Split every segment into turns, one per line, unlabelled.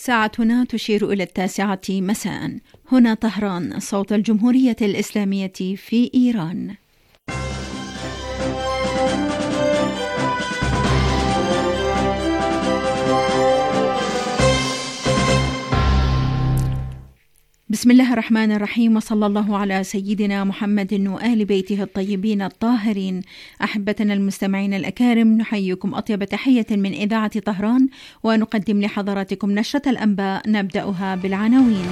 ساعتنا تشير إلى 9 مساء. هنا طهران، صوت الجمهورية الإسلامية في إيران. بسم الله الرحمن الرحيم، وصلى الله على سيدنا محمد وآل بيته الطيبين الطاهرين. أحبتنا المستمعين الأكارم، نحييكم أطيب تحية من إذاعة طهران، ونقدم لحضراتكم نشرة الأنباء نبدأها بالعناوين.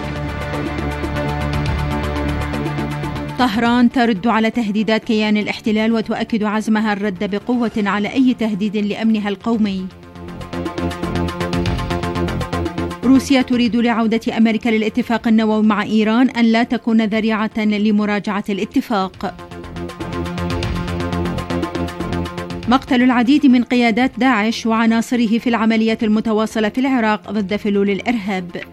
طهران ترد على تهديدات كيان الاحتلال وتؤكد عزمها الرد بقوة على أي تهديد لأمنها القومي. روسيا تريد لعودة أمريكا للاتفاق النووي مع إيران أن لا تكون ذريعة لمراجعة الاتفاق. مقتل العديد من قيادات داعش وعناصره في العمليات المتواصلة في العراق ضد فلول الإرهاب.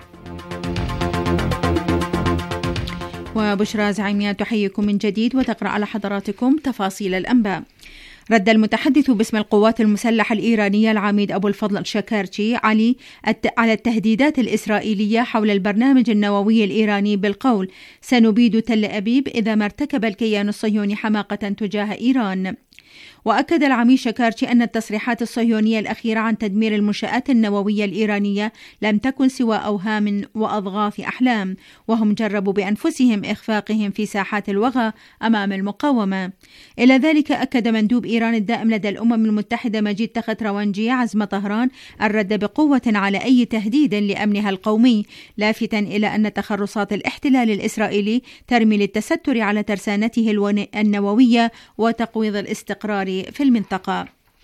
وبشرى زعيمية تحييكم من جديد وتقرأ على حضراتكم تفاصيل الأنباء. رد المتحدث باسم القوات المسلحة الإيرانية العميد أبو الفضل شكارتشي على التهديدات الإسرائيلية حول البرنامج النووي الإيراني بالقول: سنبيد تل أبيب إذا ما ارتكب الكيان الصهيوني حماقة تجاه إيران. وأكد العميد شكارتشي أن التصريحات الصهيونية الأخيرة عن تدمير المنشآت النووية الإيرانية لم تكن سوى أوهام وأضغاث أحلام، وهم جربوا بأنفسهم إخفاقهم في ساحات الوغى أمام المقاومة. إلى ذلك أكد مندوب إيران الدائم لدى الأمم المتحدة مجيد تختروانجي عزم طهران الرد بقوة على أي تهديد لأمنها القومي، لافتا إلى أن تخرصات الاحتلال الإسرائيلي ترمي للتستر على ترسانته النووية وتقويض الاستقرار في المنطقة.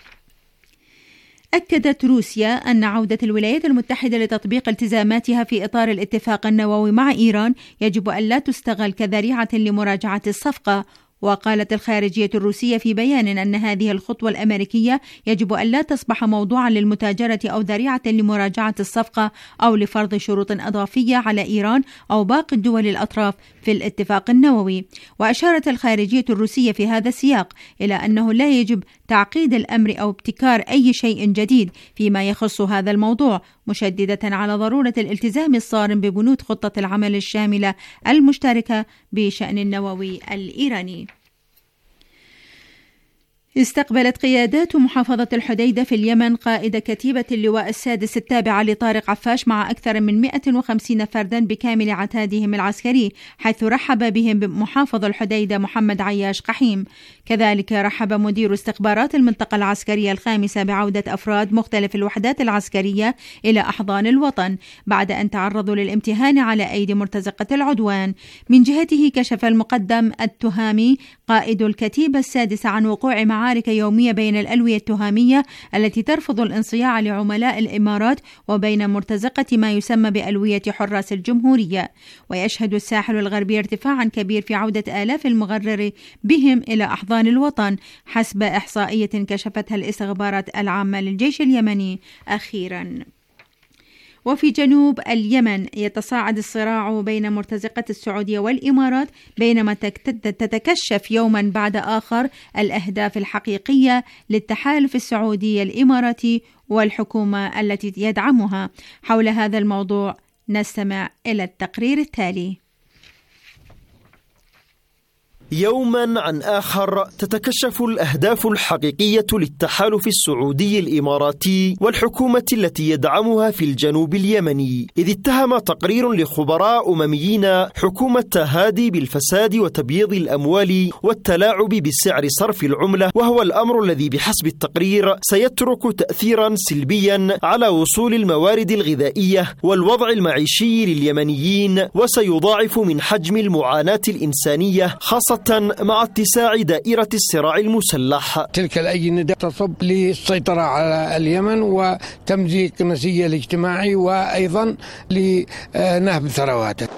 أكدت روسيا أن عودة الولايات المتحدة لتطبيق التزاماتها في إطار الاتفاق النووي مع إيران يجب أن لا تستغل كذريعة لمراجعة الصفقة. وقالت الخارجية الروسية في بيان أن هذه الخطوة الأمريكية يجب أن لا تصبح موضوعا للمتاجرة أو ذريعة لمراجعة الصفقة أو لفرض شروط إضافية على إيران أو باقي الدول الأطراف في الاتفاق النووي. وأشارت الخارجية الروسية في هذا السياق إلى أنه لا يجب تعقيد الأمر أو ابتكار أي شيء جديد فيما يخص هذا الموضوع، مشددة على ضرورة الالتزام الصارم ببنود خطة العمل الشاملة المشتركة بشأن النووي الإيراني. استقبلت قيادات محافظة الحديدة في اليمن قائد كتيبة اللواء السادس التابعة لطارق عفاش مع أكثر من 150 فردا بكامل عتادهم العسكري، حيث رحب بهم محافظ الحديدة محمد عياش قحيم. كذلك رحب مدير استخبارات المنطقة العسكرية الخامسة بعودة أفراد مختلف الوحدات العسكرية إلى أحضان الوطن بعد أن تعرضوا للامتهان على أيدي مرتزقة العدوان. من جهته كشف المقدم التهامي قائد الكتيبة السادسة عن وقوع معارك يومية بين الألوية التهامية التي ترفض الانصياع لعملاء الإمارات وبين مرتزقة ما يسمى بألوية حراس الجمهورية. ويشهد الساحل الغربي ارتفاعا كبير في عودة آلاف المغرر بهم إلى أحضان الوطن حسب إحصائية كشفتها الاستخبارات العامة للجيش اليمني أخيرا. وفي جنوب اليمن يتصاعد الصراع بين مرتزقة السعودية والإمارات، بينما تتكشف يوما بعد آخر الأهداف الحقيقية للتحالف السعودي الإماراتي والحكومة التي يدعمها. حول هذا الموضوع نستمع إلى التقرير التالي.
يوما عن آخر تتكشف الأهداف الحقيقية للتحالف السعودي الإماراتي والحكومة التي يدعمها في الجنوب اليمني، إذ اتهم تقرير لخبراء أمميين حكومة هادي بالفساد وتبييض الأموال والتلاعب بسعر صرف العملة، وهو الأمر الذي بحسب التقرير سيترك تأثيرا سلبيا على وصول الموارد الغذائية والوضع المعيشي لليمنيين، وسيضاعف من حجم المعاناة الإنسانية خاصة مع اتساع دائرة الصراع المسلح.
تلك الأجندة تصب للسيطرة على اليمن وتمزيق النسيج الاجتماعي وأيضا لنهب ثرواته.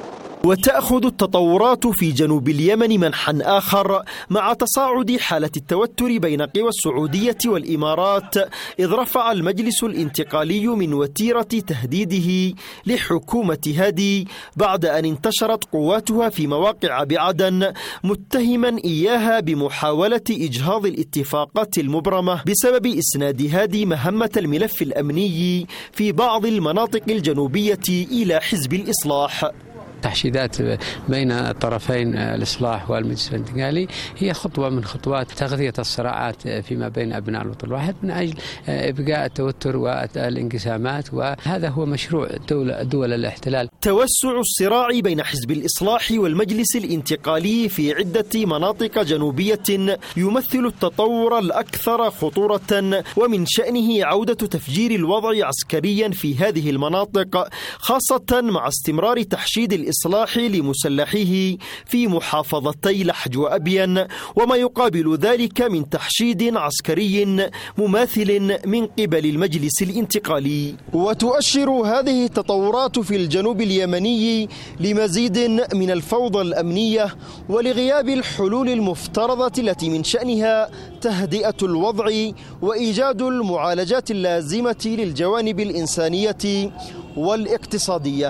وتأخذ التطورات في جنوب اليمن منحا آخر مع تصاعد حالة التوتر بين قوى السعودية والإمارات، إذ رفع المجلس الانتقالي من وتيرة تهديده لحكومة هادي بعد أن انتشرت قواتها في مواقع بعدن، متهما إياها بمحاولة إجهاض الاتفاقات المبرمة بسبب إسناد هادي مهمة الملف الأمني في بعض المناطق الجنوبية إلى حزب الإصلاح.
تحشيدات بين الطرفين الإصلاح والمجلس الانتقالي هي خطوة من خطوات تغذية الصراعات فيما بين أبناء الوطن الواحد من أجل إبقاء التوتر والانقسامات، وهذا هو مشروع دول الاحتلال. توسع
الصراع بين حزب الإصلاح والمجلس الانتقالي في عدة مناطق جنوبية يمثل التطور الأكثر خطورة، ومن شأنه عودة تفجير الوضع عسكريا في هذه المناطق، خاصة مع استمرار تحشيد الإصلاح لمسلحيه في محافظتي لحج وأبين، وما يقابل ذلك من تحشيد عسكري مماثل من قبل المجلس الانتقالي. وتؤشر هذه التطورات في الجنوب اليمني لمزيد من الفوضى الأمنية ولغياب الحلول المفترضة التي من شأنها تهدئة الوضع وإيجاد المعالجات اللازمة للجوانب الإنسانية والاقتصادية.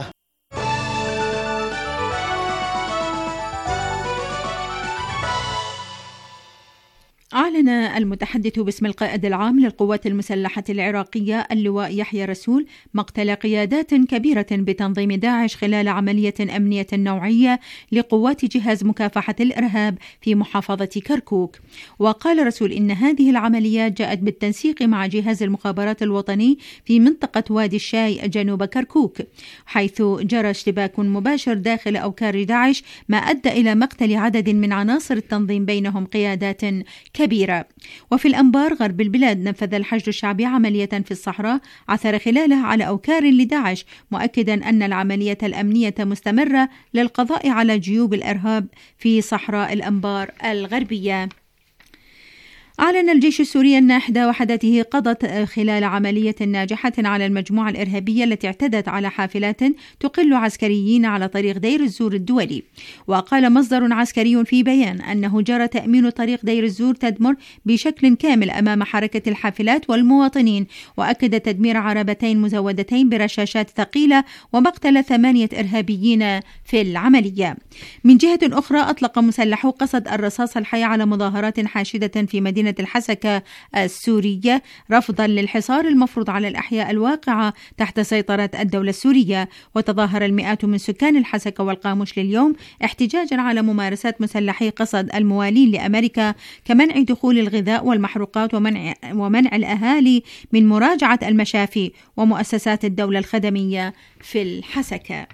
أعلن المتحدث باسم القائد العام للقوات المسلحة العراقية اللواء يحيى رسول مقتل قيادات كبيرة بتنظيم داعش خلال عملية أمنية نوعية لقوات جهاز مكافحة الإرهاب في محافظة كركوك. وقال رسول إن هذه العمليات جاءت بالتنسيق مع جهاز المخابرات الوطني في منطقة وادي الشاي جنوب كركوك، حيث جرى اشتباك مباشر داخل أوكار داعش ما أدى إلى مقتل عدد من عناصر التنظيم بينهم قيادات كبيرة. وفي الأنبار غرب البلاد نفذ الحشد الشعبي عملية في الصحراء عثر خلالها على أوكار لداعش، مؤكدا أن العملية الأمنية مستمرة للقضاء على جيوب الإرهاب في صحراء الأنبار الغربية. أعلن الجيش السوري أن إحدى وحداته قضت خلال عملية ناجحة على المجموعة الإرهابية التي اعتدت على حافلات تقل عسكريين على طريق دير الزور الدولي. وقال مصدر عسكري في بيان أنه جرى تأمين طريق دير الزور تدمر بشكل كامل أمام حركة الحافلات والمواطنين، وأكد تدمير عربتين مزودتين برشاشات ثقيلة ومقتل 8 إرهابيين في العملية. من جهة أخرى أطلق مسلحو قصد الرصاص الحي على مظاهرات حاشدة في مدينة الحسكة السورية رفضا للحصار المفروض على الأحياء الواقعة تحت سيطرة الدولة السورية. وتظاهر المئات من سكان الحسكة والقاموش لليوم احتجاجا على ممارسات مسلحي قصد الموالين لأمريكا كمنع دخول الغذاء والمحروقات ومنع الأهالي من مراجعة المشافي ومؤسسات الدولة الخدمية في الحسكة.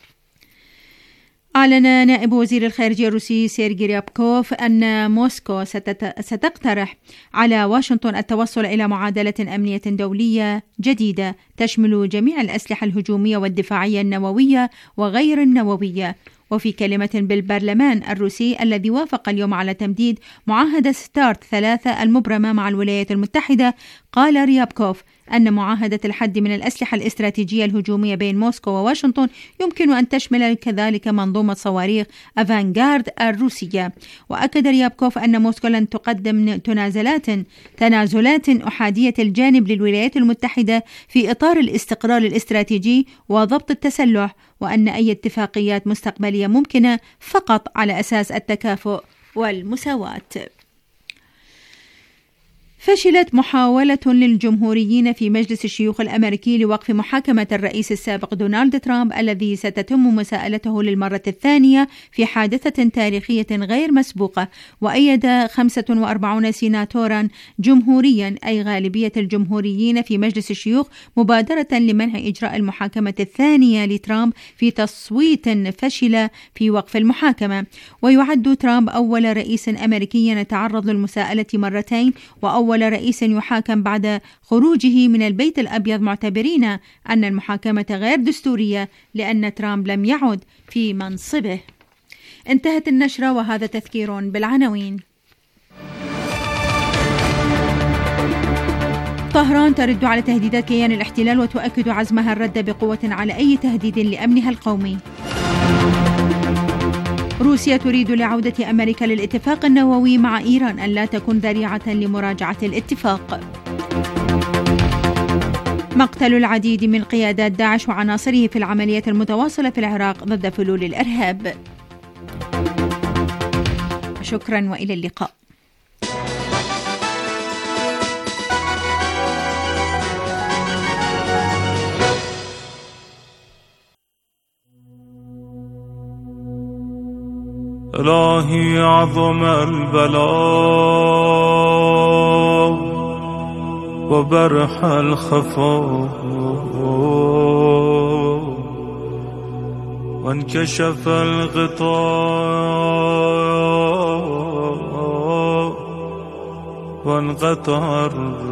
أعلن نائب وزير الخارجية الروسي سيرجي ريابكوف أن موسكو ستقترح على واشنطن التوصل إلى معادلة أمنية دولية جديدة تشمل جميع الأسلحة الهجومية والدفاعية النووية وغير النووية. وفي كلمة بالبرلمان الروسي الذي وافق اليوم على تمديد معاهدة ستارت 3 المبرمة مع الولايات المتحدة، قال ريابكوف أن معاهدة الحد من الأسلحة الاستراتيجية الهجومية بين موسكو وواشنطن يمكن أن تشمل كذلك منظومة صواريخ أفانغارد الروسية. وأكد ريابكوف أن موسكو لن تقدم تنازلات أحادية الجانب للولايات المتحدة في إطار الاستقرار الاستراتيجي وضبط التسلح، وأن أي اتفاقيات مستقبلية ممكنة فقط على أساس التكافؤ والمساواة. فشلت محاولة للجمهوريين في مجلس الشيوخ الأمريكي لوقف محاكمة الرئيس السابق دونالد ترامب الذي ستتم مساءلته للمرة الثانية في حادثة تاريخية غير مسبوقة. وأيد 45 سيناتورا جمهوريا أي غالبية الجمهوريين في مجلس الشيوخ مبادرة لمنع إجراء المحاكمة الثانية لترامب في تصويت فشل في وقف المحاكمة. ويعد ترامب أول رئيس أمريكي يتعرض للمساءلة مرتين وأول رئيس يحاكم بعد خروجه من البيت الأبيض، معتبرين أن المحاكمة غير دستورية لأن ترامب لم يعد في منصبه. انتهت النشرة وهذا تذكير بالعناوين. طهران ترد على تهديدات كيان الاحتلال وتؤكد عزمها الرد بقوة على أي تهديد لأمنها القومي. روسيا تريد لعودة أمريكا للاتفاق النووي مع إيران أن لا تكون ذريعة لمراجعة الاتفاق. مقتل العديد من قيادات داعش وعناصره في العمليات المتواصلة في العراق ضد فلول الإرهاب. شكرا وإلى اللقاء.
إلهي عظم البلاء وبرح الخفاء وانكشف الغطاء وانقطع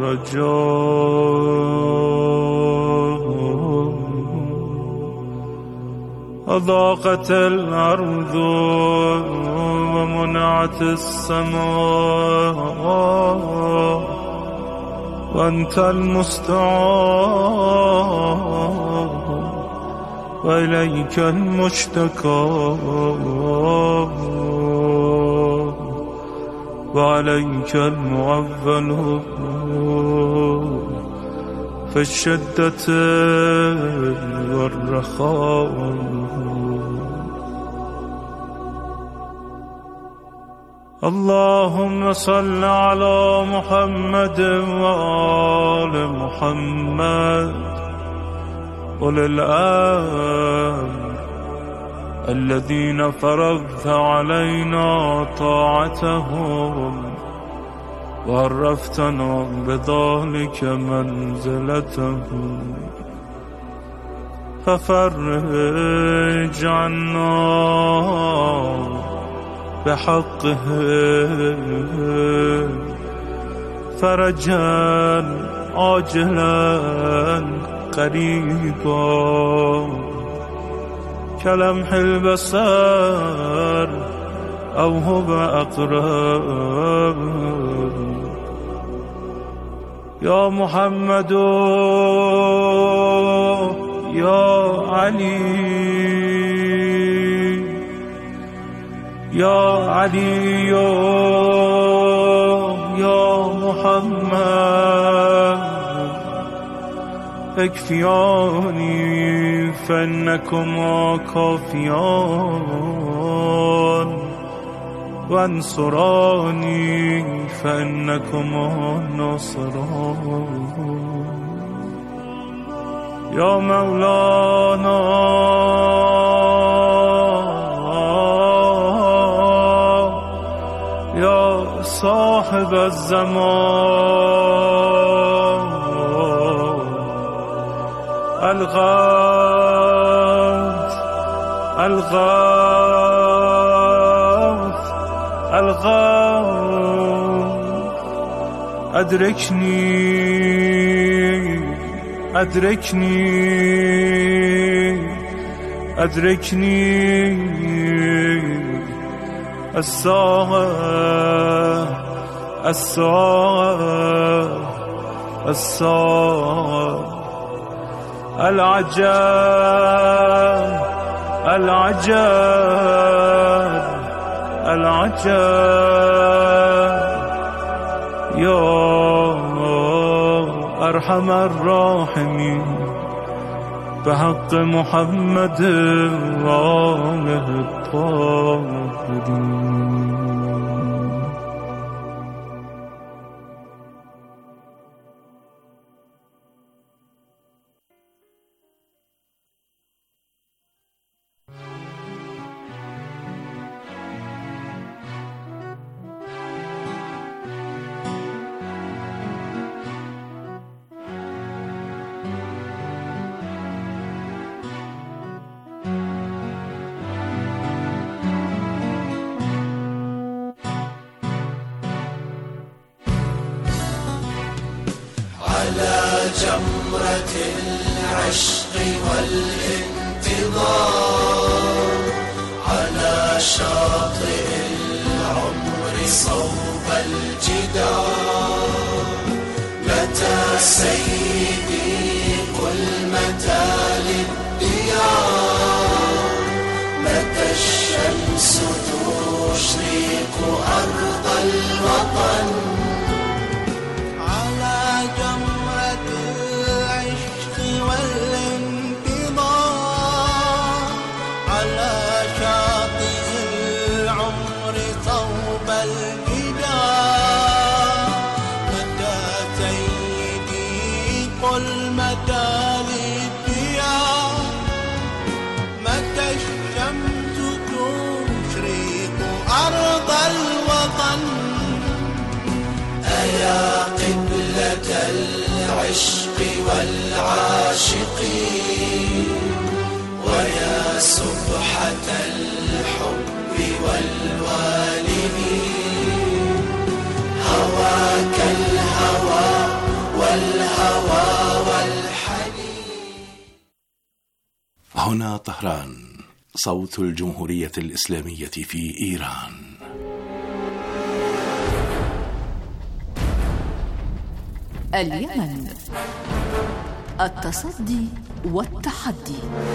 الرجاء أضاقت الأرض ومنعت السماء وأنت المستعان وإليك المشتكى وعليك المعول في الشدة والرخاء. اللهم صل على محمد وآل محمد أولي الأمر الذين فرضت علينا طاعتهم وعرفتنا بذلك منزلتهم ففرج عنا بحقه فرجا عاجلا قريبا كلمح البصر أو هو أقرب. يا محمد يا علي يا علي يا محمد اكفياني فإنكما كافيان وانصراني فإنكما ناصران. يا مولانا يا صاحب الزمان الغوث الغوث الغوث أدركني أدركني أدركني الساعة الساعة الساعة العجاب العجاب العجاب. يا أرحم الراحمين بحق محمد وآله الطاهرين.
على جمرة العشق والانتظار على شاطئ العمر صوب الجدار. متى سيدي قل متى للديار، متى الشمس الوطن على جمرة العشق والانتظار على شاطئ العمر صوب الجدار متى سيدي قل متى للديار متى الشمس تشرق أرض الوطن أيا قبلة العشق والعاشقين ويا سبحة الحب والوالدين هواك الهوى والهوى والحنين.
هنا طهران، صوت الجمهورية الإسلامية في إيران.
اليمن، التصدي والتحدي.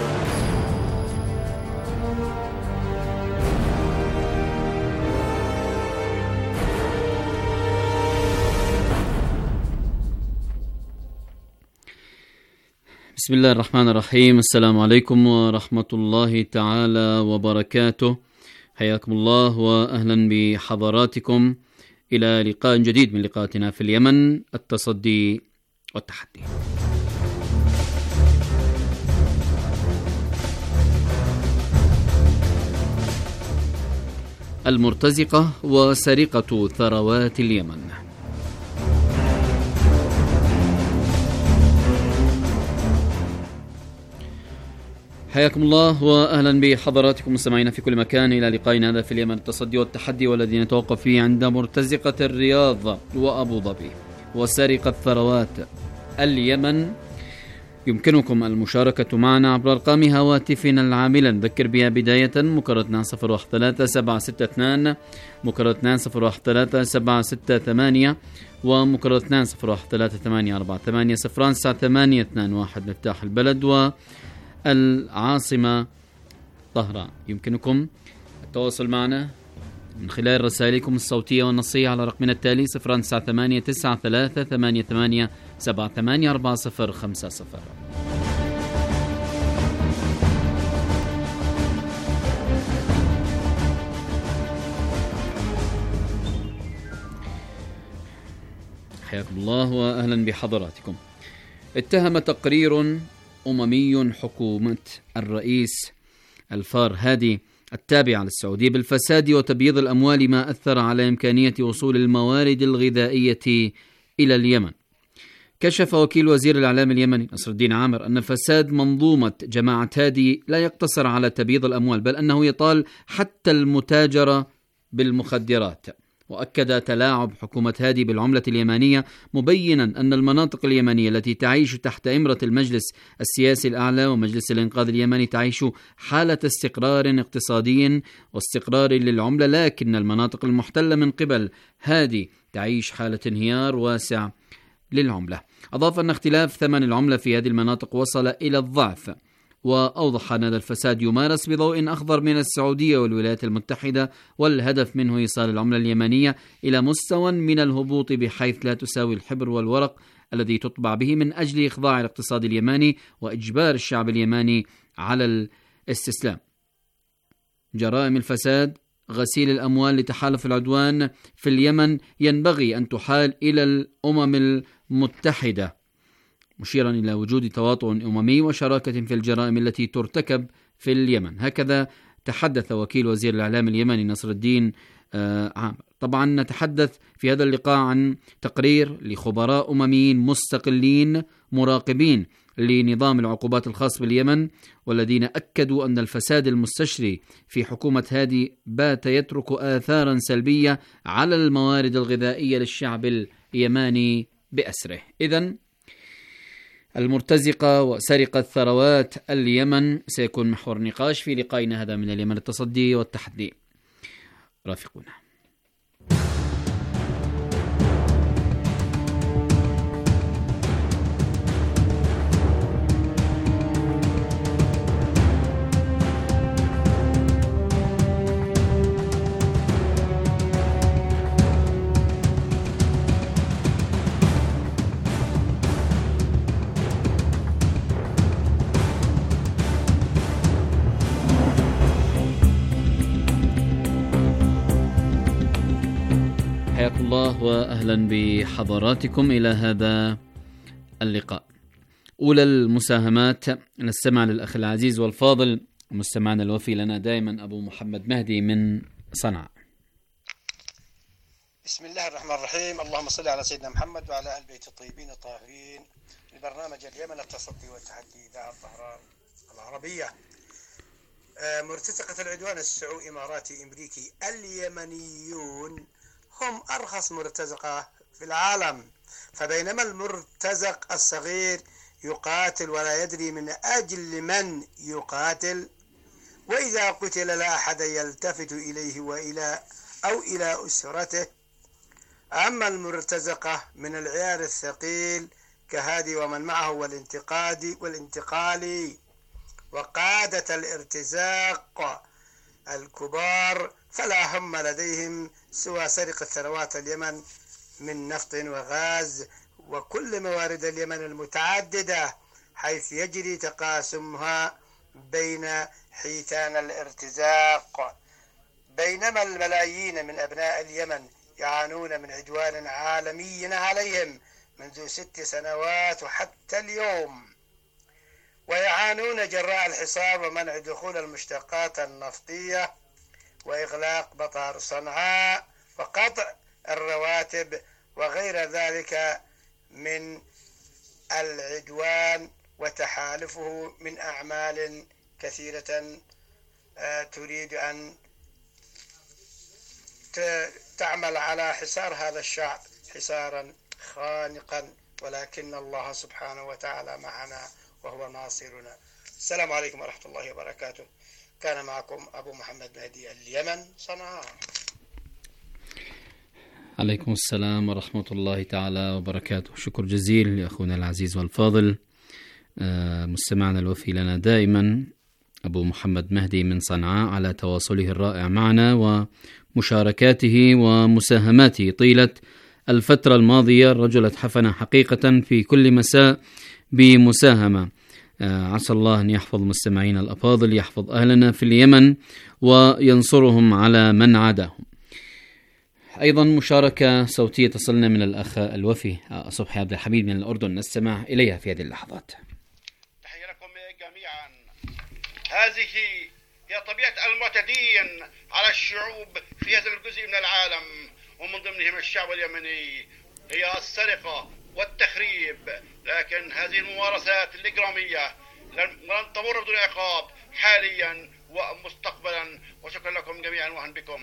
بسم الله الرحمن الرحيم. السلام عليكم ورحمة الله تعالى وبركاته. حياكم الله وأهلا بحضراتكم إلى لقاء جديد من لقاءاتنا في اليمن، التصدي والتحدي. المرتزقة وسرقة ثروات اليمن. حياكم الله وأهلا بحضراتكم مستمعينا في كل مكان إلى لقائنا هذا في اليمن، التصدي والتحدي، والذي نتوقف فيه عند مرتزقة الرياض وأبو ظبي وسرقة ثروات اليمن. يمكنكم المشاركة معنا عبر أرقام هواتفنا العاملة، نذكر بها بداية مكررتنا 013-762 مكررتنا 013-768 ومكررتنا 013-848-09821 مفتاح البلد والعاصمة طهران. يمكنكم التواصل معنا من خلال رسائلكم الصوتية والنصية على رقمنا التالي 098-93-88-78-4050. حياكم الله وأهلا بحضراتكم. اتهم تقرير أممي حكومة الرئيس الفار هادي التابع للسعودية بالفساد وتبييض الأموال، ما أثر على إمكانية وصول الموارد الغذائية إلى اليمن. كشف وكيل وزير الإعلام اليمني نصر الدين عامر أن الفساد منظومة جماعة هادي لا يقتصر على تبييض الأموال، بل أنه يطال حتى المتاجرة بالمخدرات. وأكد تلاعب حكومة هادي بالعملة اليمانية، مبينا أن المناطق اليمنية التي تعيش تحت إمرة المجلس السياسي الأعلى ومجلس الإنقاذ اليمني تعيش حالة استقرار اقتصادي واستقرار للعملة، لكن المناطق المحتلة من قبل هادي تعيش حالة انهيار واسع للعملة. أضاف أن اختلاف ثمن العملة في هذه المناطق وصل إلى الضعف، وأوضح أن هذا الفساد يمارس بضوء أخضر من السعودية والولايات المتحدة، والهدف منه إيصال العملة اليمنية إلى مستوى من الهبوط بحيث لا تساوي الحبر والورق الذي تطبع به، من أجل إخضاع الاقتصاد اليماني وإجبار الشعب اليماني على الاستسلام. جرائم الفساد غسيل الأموال لتحالف العدوان في اليمن ينبغي أن تحال إلى الأمم المتحدة، مشيرا إلى وجود تواطؤ أممي وشراكة في الجرائم التي ترتكب في اليمن. هكذا تحدث وكيل وزير الإعلام اليمني نصر الدين عامر. طبعا نتحدث في هذا اللقاء عن تقرير لخبراء أمميين مستقلين مراقبين لنظام العقوبات الخاص باليمن، والذين أكدوا أن الفساد المستشري في حكومة هادي بات يترك آثارا سلبية على الموارد الغذائية للشعب اليماني بأسره. إذن المرتزقة وسرقة ثروات اليمن سيكون محور نقاش في لقائنا هذا من اليمن، التصدي والتحدي. رافقونا. حياكم الله وأهلا بحضراتكم إلى هذا اللقاء. أولى المساهمات نستمع للأخ العزيز والفاضل مستمعنا الوفي لنا دائما أبو محمد مهدي من صنعاء.
بسم الله الرحمن الرحيم. اللهم صل على سيدنا محمد وعلى آل بيت الطيبين الطاهرين. البرنامج اليمن التصدي والتحدي إذاعة طهران العربية. مرتزقة العدوان السعودي إماراتي أمريكي اليمنيون هم أرخص مرتزقة في العالم، فبينما المرتزق الصغير يقاتل ولا يدري من أجل من يقاتل، وإذا قتل لا أحد يلتفت إليه إلى أسرته. أما المرتزقة من العيار الثقيل كهادي ومن معه والانتقالي وقادة الارتزاق الكبار فلا هم لديهم سوى سرقة ثروات اليمن من نفط وغاز وكل موارد اليمن المتعددة، حيث يجري تقاسمها بين حيتان الارتزاق. بينما الملايين من أبناء اليمن يعانون من عدوان عالمي عليهم منذ 6 سنوات وحتى اليوم، ويعانون جراء الحصار ومنع دخول المشتقات النفطية وإغلاق مطار صنعاء وقطع الرواتب وغير ذلك من العدوان وتحالفه من أعمال كثيرة تريد أن تعمل على حصار هذا الشعب حصارا خانقا، ولكن الله سبحانه وتعالى معنا وهو ناصرنا. السلام عليكم ورحمة الله وبركاته. كان معكم أبو محمد مهدي اليمن صنعاء.
عليكم السلام ورحمة الله تعالى وبركاته. شكر جزيل لأخونا العزيز والفاضل مستمعنا الوفي لنا دائما أبو محمد مهدي من صنعاء على تواصله الرائع معنا ومشاركاته ومساهماته طيلة الفترة الماضية. الرجل اتحفنا حقيقة في كل مساء بمساهمة. عسى الله أن يحفظ مستمعين الأفاضل، يحفظ أهلنا في اليمن وينصرهم على من عاداهم. أيضا مشاركة صوتية تصلنا من الأخ الوفي صبحي عبد الحميد من الأردن، نستمع إليها في هذه اللحظات.
تحية لكم جميعا. هذه هي طبيعة المعتدين على الشعوب في هذا الجزء من العالم ومن ضمنهم الشعب اليمني، هي السرقة والتخريب. لكن هذه الممارسات الإجرامية لن تمر بدون عقاب حاليا ومستقبلا. وشكرا لكم جميعا وأهلا بكم.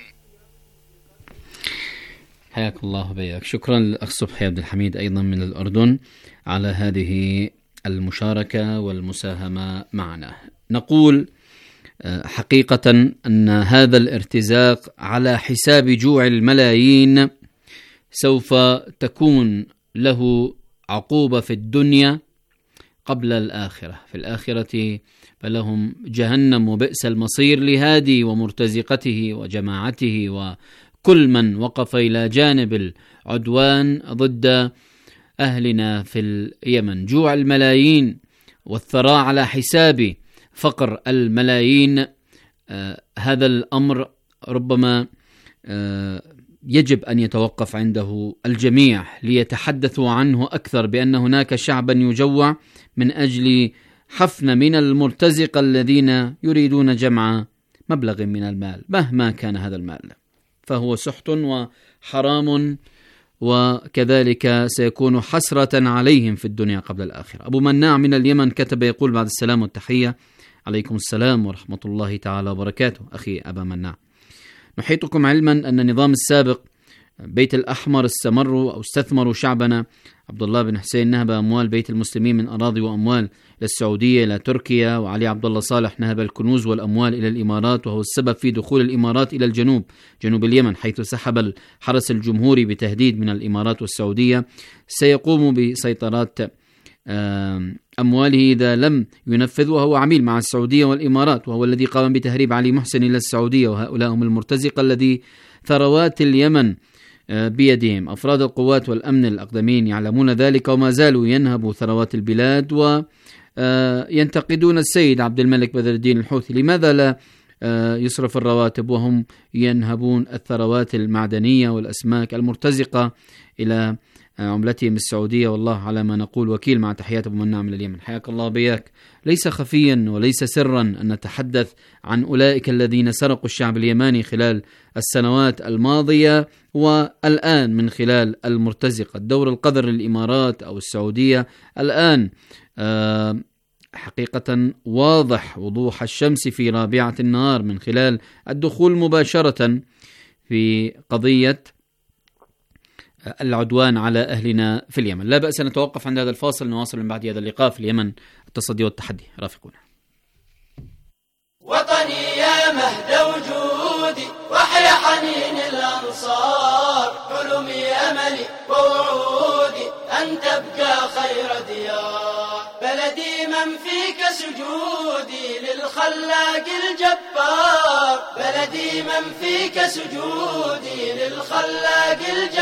حياك الله وبياك. شكرا للأخ صبحي عبد الحميد أيضا من الأردن على هذه المشاركة والمساهمة معنا. نقول حقيقة أن هذا الارتزاق على حساب جوع الملايين سوف تكون له عقوبة في الدنيا قبل الآخرة. في الآخرة فلهم جهنم وبئس المصير لهادي ومرتزقته وجماعته وكل من وقف إلى جانب العدوان ضد أهلنا في اليمن. جوع الملايين والثراء على حساب فقر الملايين، هذا الأمر ربما يجب أن يتوقف عنده الجميع ليتحدثوا عنه أكثر، بأن هناك شعبا يجوع من أجل حفن من المرتزقة الذين يريدون جمع مبلغ من المال مهما كان هذا المال، فهو سحت وحرام، وكذلك سيكون حسرة عليهم في الدنيا قبل الآخرة. أبو مناع من اليمن كتب يقول بعد السلام والتحية: عليكم السلام ورحمة الله تعالى وبركاته. أخي أبا مناع، نحيطكم علما أن النظام السابق بيت الأحمر استثمروا شعبنا. عبد الله بن حسين نهب أموال بيت المسلمين من أراضي وأموال إلى السعودية إلى تركيا، وعلي عبد الله صالح نهب الكنوز والأموال إلى الإمارات، وهو السبب في دخول الإمارات إلى جنوب اليمن، حيث سحب الحرس الجمهوري بتهديد من الإمارات والسعودية سيقوم بسيطرات أمواله إذا لم ينفذ، وهو عميل مع السعودية والإمارات، وهو الذي قام بتهريب علي محسن إلى السعودية، وهؤلاء هم المرتزقة الذي ثروات اليمن بيدهم. أفراد القوات والأمن الأقدمين يعلمون ذلك وما زالوا ينهبوا ثروات البلاد وينتقدون السيد عبد الملك بدر الدين الحوثي. لماذا لا يصرف الرواتب وهم ينهبون الثروات المعدنية والأسماك المرتزقة إلى عملتهم السعودية. والله على ما نقول وكيل. مع تحيات أبو مناع من اليمن. حياك الله بياك. ليس خفيا وليس سرا أن نتحدث عن أولئك الذين سرقوا الشعب اليماني خلال السنوات الماضية والآن من خلال المرتزقة. الدور القذر للإمارات أو السعودية الآن حقيقة واضح وضوح الشمس في رابعة النهار من خلال الدخول مباشرة في قضية العدوان على أهلنا في اليمن. لا بأس نتوقف عند هذا الفاصل، نواصل من بعد هذا اللقاء في اليمن التصدي والتحدي. رافقونا.
وطني يا مهد وجودي وحيا حنين الأنصار، حلمي أملي ووعودي أن تبقى خير ديار، بلدي من فيك سجودي للخلاق الجبار، بلدي من فيك سجودي للخلاق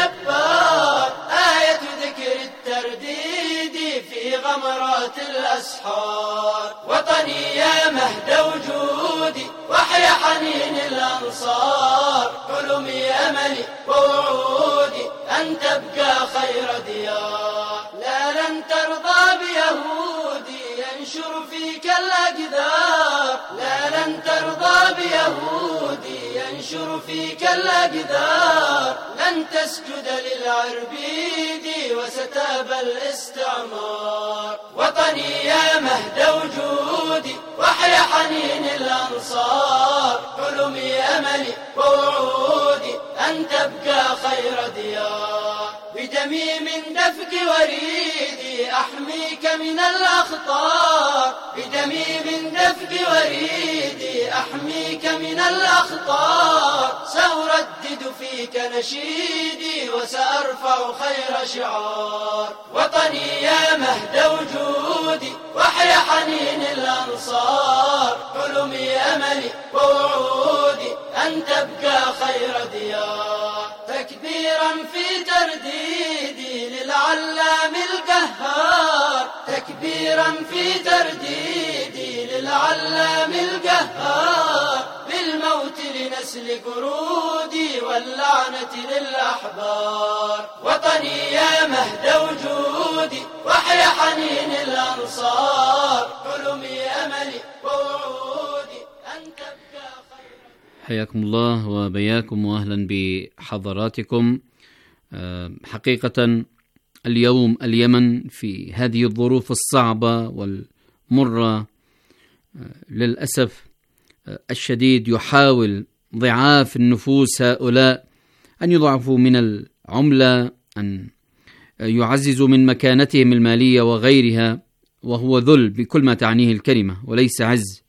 الجبار، آية ذكر الترديد في غمرات الأسحار. وطني يا مهد وجودي وحيا حنين الأنصار، حلمي أملي ووعودي أن تبقى خير ديار، لا لن ترضى بيهودي ينشر فيك الأقدار، لا لن ترضى بيهودي ينشر فيك الأقدار، لن تسجد للعربيد وستاب الاستعمار. وطني يا مهد وجودي وحيا حنين الأنصار، حلمي أملي ووعودي أن تبقى خير ديار، بدمي من دفق وريدي أحميك من الأخطار، بدمي من دفق وريدي أحميك من الأخطار، سأردد فيك نشيدي وسأرفع خير شعار. وطني يا مهد وجودي وحيا حنين الأنصار، حلمي أملي ووعودي أن تبقى خير ديار، تكبيرا في ترديدي للعلام القهار، تكبيرا في ترديدي للعلام القهار، بالموت لنسل قرودي واللعنة للأحبار. وطني يا مهد وجودي وحيا حنين الأنصار، حلمي أملي ووعودي أن تبقى خير.
حياكم الله وبياكم وأهلا بحضراتكم. حقيقة اليوم اليمن في هذه الظروف الصعبة والمرة للأسف الشديد يحاول ضعاف النفوس هؤلاء أن يضعفوا من العملة، أن يعززوا من مكانتهم المالية وغيرها، وهو ذل بكل ما تعنيه الكلمة وليس عز.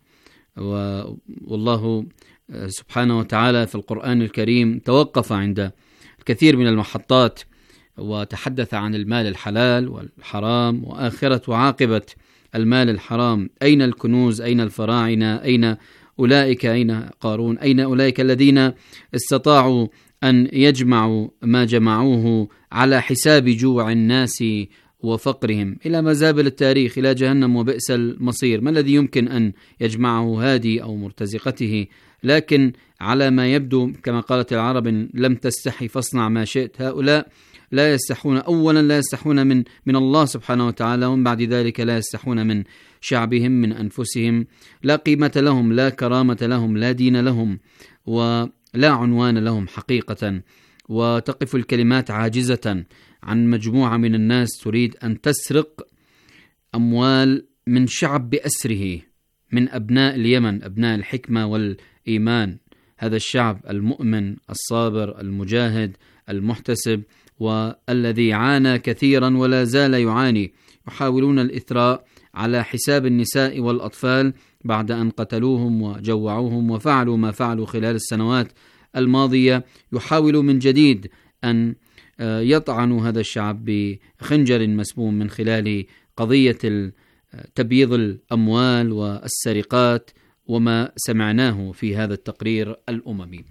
والله سبحانه وتعالى في القرآن الكريم توقف عند الكثير من المحطات وتحدث عن المال الحلال والحرام وآخرة وعاقبة المال الحرام. أين الكنوز؟ أين الفراعنة؟ أين أولئك؟ أين قارون؟ أين أولئك الذين استطاعوا أن يجمعوا ما جمعوه على حساب جوع الناس وفقرهم إلى مزابل التاريخ، إلى جهنم وبئس المصير؟ ما الذي يمكن أن يجمعه هادي أو مرتزقته؟ لكن على ما يبدو كما قالت العرب لم تستحي فاصنع ما شئت. هؤلاء لا يستحون، أولا لا يستحون من الله سبحانه وتعالى، ومن بعد ذلك لا يستحون من شعبهم، من أنفسهم. لا قيمة لهم، لا كرامة لهم، لا دين لهم، ولا عنوان لهم حقيقة. وتقف الكلمات عاجزة عن مجموعة من الناس تريد أن تسرق أموال من شعب بأسره، من أبناء اليمن، أبناء الحكمة والإيمان، هذا الشعب المؤمن الصابر المجاهد المحتسب، والذي عانى كثيرا ولا زال يعاني. يحاولون الإثراء على حساب النساء والأطفال بعد أن قتلوهم وجوعوهم وفعلوا ما فعلوا خلال السنوات الماضية. يحاولوا من جديد أن يطعنوا هذا الشعب بخنجر مسموم من خلال قضية تبييض الأموال والسرقات وما سمعناه في هذا التقرير الأممي.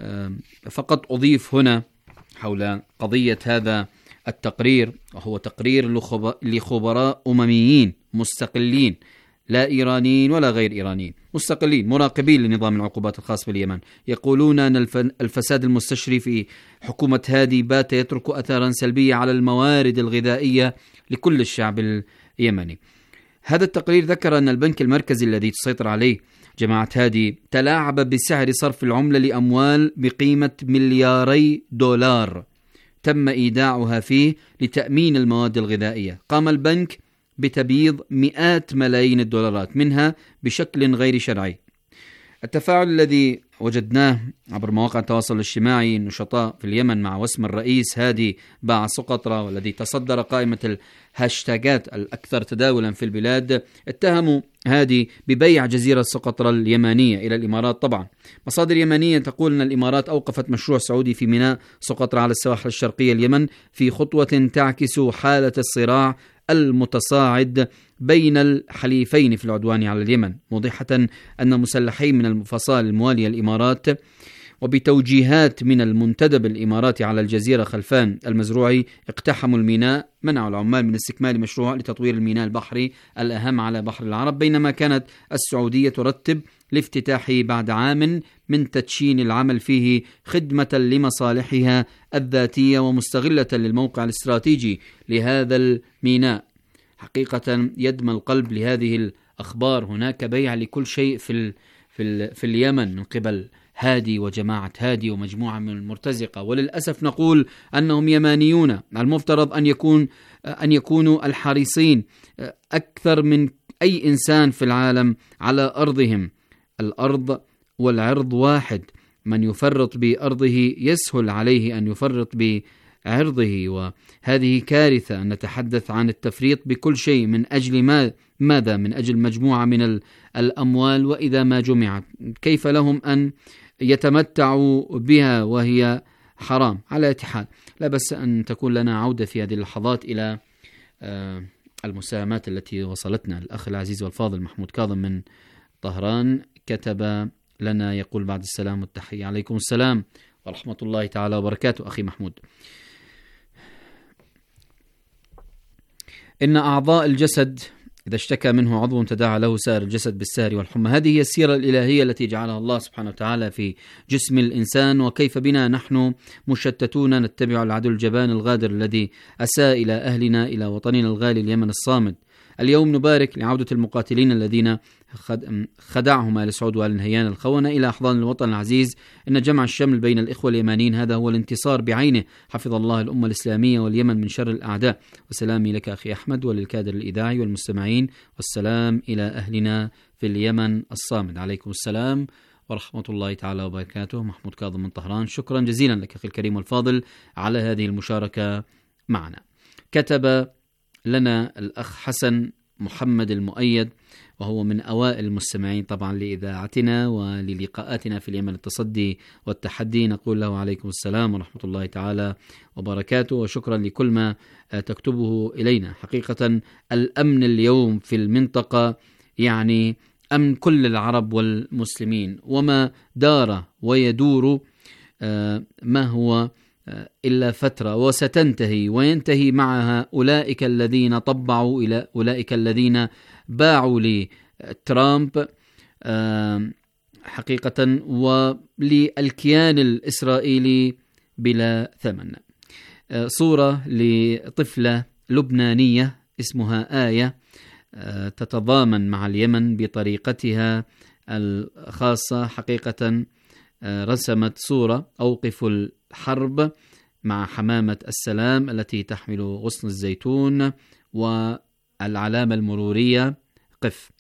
فقط أضيف هنا حول قضية هذا التقرير، وهو تقرير لخبراء أمميين مستقلين لا إيرانيين ولا غير إيرانيين، مستقلين مراقبين لنظام العقوبات الخاص باليمن، يقولون أن الفساد المستشري في حكومة هادي بات يترك أثرا سلبيا على الموارد الغذائية لكل الشعب اليمني. هذا التقرير ذكر أن البنك المركزي الذي تسيطر عليه جماعة هادي تلاعب بسعر صرف العملة لأموال بقيمة $2 مليار تم إيداعها فيه لتأمين المواد الغذائية. قام البنك بتبييض مئات ملايين الدولارات منها بشكل غير شرعي. التفاعل الذي وجدناه عبر مواقع التواصل الاجتماعي النشطاء في اليمن مع وسم الرئيس هادي باع سقطرى، والذي تصدر قائمة الهاشتاجات الأكثر تداولا في البلاد، اتهموا هادي ببيع جزيرة سقطرى اليمانية إلى الإمارات. طبعا مصادر يمنية تقول أن الإمارات أوقفت مشروع سعودي في ميناء سقطرى على السواحل الشرقية اليمن في خطوة تعكس حالة الصراع المتصاعد بين الحليفين في العدوان على اليمن، موضحة أن مسلحين من المفاصل الموالية الإمارات وبتوجيهات من المنتدب الإماراتي على الجزيرة خلفان المزروعي اقتحموا الميناء، منعوا العمال من استكمال مشروع لتطوير الميناء البحري الأهم على بحر العرب، بينما كانت السعودية ترتب لافتتاحه بعد عام من تدشين العمل فيه خدمة لمصالحها الذاتية ومستغلة للموقع الاستراتيجي لهذا الميناء. حقيقة يدمى القلب لهذه الأخبار. هناك بيع لكل شيء في اليمن من قبل هادي وجماعة هادي ومجموعة من المرتزقة، وللأسف نقول أنهم يمانيون. المفترض أن يكونوا الحريصين أكثر من أي إنسان في العالم على أرضهم. الأرض والعرض واحد، من يفرط بأرضه يسهل عليه أن يفرط بعرضه، وهذه كارثة أن نتحدث عن التفريط بكل شيء من أجل ماذا؟ من أجل مجموعة من الأموال، وإذا ما جمعت كيف لهم أن يتمتعوا بها وهي حرام؟ على اتحاد لا بس أن تكون لنا عودة في هذه اللحظات إلى المساهمات التي وصلتنا. الأخ العزيز والفاضل محمود كاظم من طهران كتب لنا يقول بعد السلام والتحية: عليكم السلام ورحمة الله تعالى وبركاته. أخي محمود، إن أعضاء الجسد إذا اشتكى منه عضو تداعى له سائر الجسد بالسهر والحمى. هذه هي السيرة الإلهية التي جعلها الله سبحانه وتعالى في جسم الإنسان، وكيف بنا نحن مشتتون نتبع العدو الجبان الغادر الذي أساء إلى أهلنا، إلى وطننا الغالي اليمن الصامد. اليوم نبارك لعودة المقاتلين الذين خدعهم آل سعود وآل نهيان الخونة إلى أحضان الوطن العزيز. إن جمع الشمل بين الإخوة اليمانيين هذا هو الانتصار بعينه. حفظ الله الأمة الإسلامية واليمن من شر الأعداء. وسلامي لك أخي أحمد وللكادر الإذاعي والمستمعين، والسلام إلى أهلنا في اليمن الصامد. عليكم السلام ورحمة الله تعالى وبركاته. محمود كاظم من طهران، شكرا جزيلا لك أخي الكريم والفاضل على هذه المشاركة معنا. كتب لنا الأخ حسن محمد المؤيد، وهو من أوائل المستمعين طبعا لإذاعتنا وللقاءاتنا في اليمن التصدي والتحدي. نقول له عليكم السلام ورحمة الله تعالى وبركاته، وشكرا لكل ما تكتبه إلينا. حقيقة الأمن اليوم في المنطقة يعني أمن كل العرب والمسلمين، وما دار ويدور ما هو إلا فترة وستنتهي وينتهي معها أولئك الذين طبعوا، إلى أولئك الذين باعوا لترامب حقيقة وللكيان الإسرائيلي بلا ثمن. صورة لطفلة لبنانية اسمها آية تتضامن مع اليمن بطريقتها الخاصة. حقيقة رسمت صورة أوقف الحرب مع حمامة السلام التي تحمل غصن الزيتون والعلامة المرورية قف.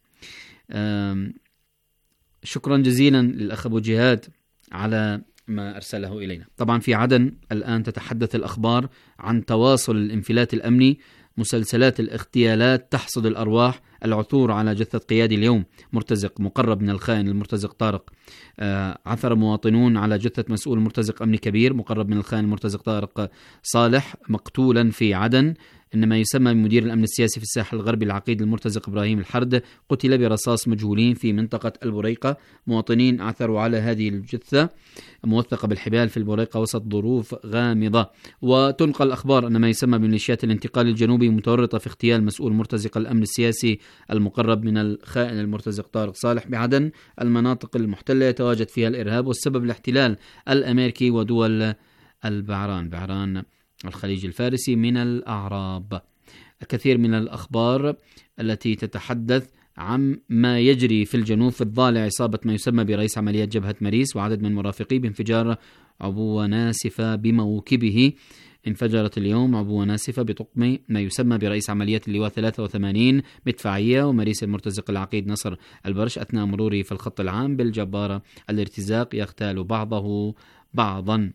شكرا جزيلا للأخ أبو جهاد على ما أرسله إلينا. طبعا في عدن الآن تتحدث الأخبار عن تواصل الانفلات الأمني، مسلسلات الاغتيالات تحصد الأرواح، العثور على جثة قيادي اليوم مرتزق مقرب من الخائن المرتزق طارق. عثر مواطنون على جثة مسؤول مرتزق أمني كبير مقرب من الخائن المرتزق طارق صالح مقتولا في عدن. إن ما يسمى بمدير الأمن السياسي في الساحل الغربي العقيد المرتزق إبراهيم الحرد قتل برصاص مجهولين في منطقة البريقة. مواطنين عثروا على هذه الجثة موثقة بالحبال في البريقة وسط ظروف غامضة. وتنقل أخبار أن ما يسمى بميليشيات الانتقال الجنوبي متورطة في اغتيال مسؤول مرتزق الأمن السياسي المقرب من الخائن المرتزق طارق صالح بعدن. المناطق المحتلة يتواجد فيها الإرهاب والسبب الاحتلال الأمريكي ودول بعران الخليج الفارسي من الأعراب. الكثير من الأخبار التي تتحدث عن ما يجري في الجنوب في الضالع عصابة ما يسمى برئيس عمليات جبهة مريس وعدد من مرافقيه بانفجار عبوة ناسفة بموكبه. انفجرت اليوم عبوة ناسفة بطقم ما يسمى برئيس عمليات اللواء 83 مدفعية ومريس المرتزق العقيد نصر البرش أثناء مروره في الخط العام بالجبارة. الارتزاق يغتال بعضه بعضا.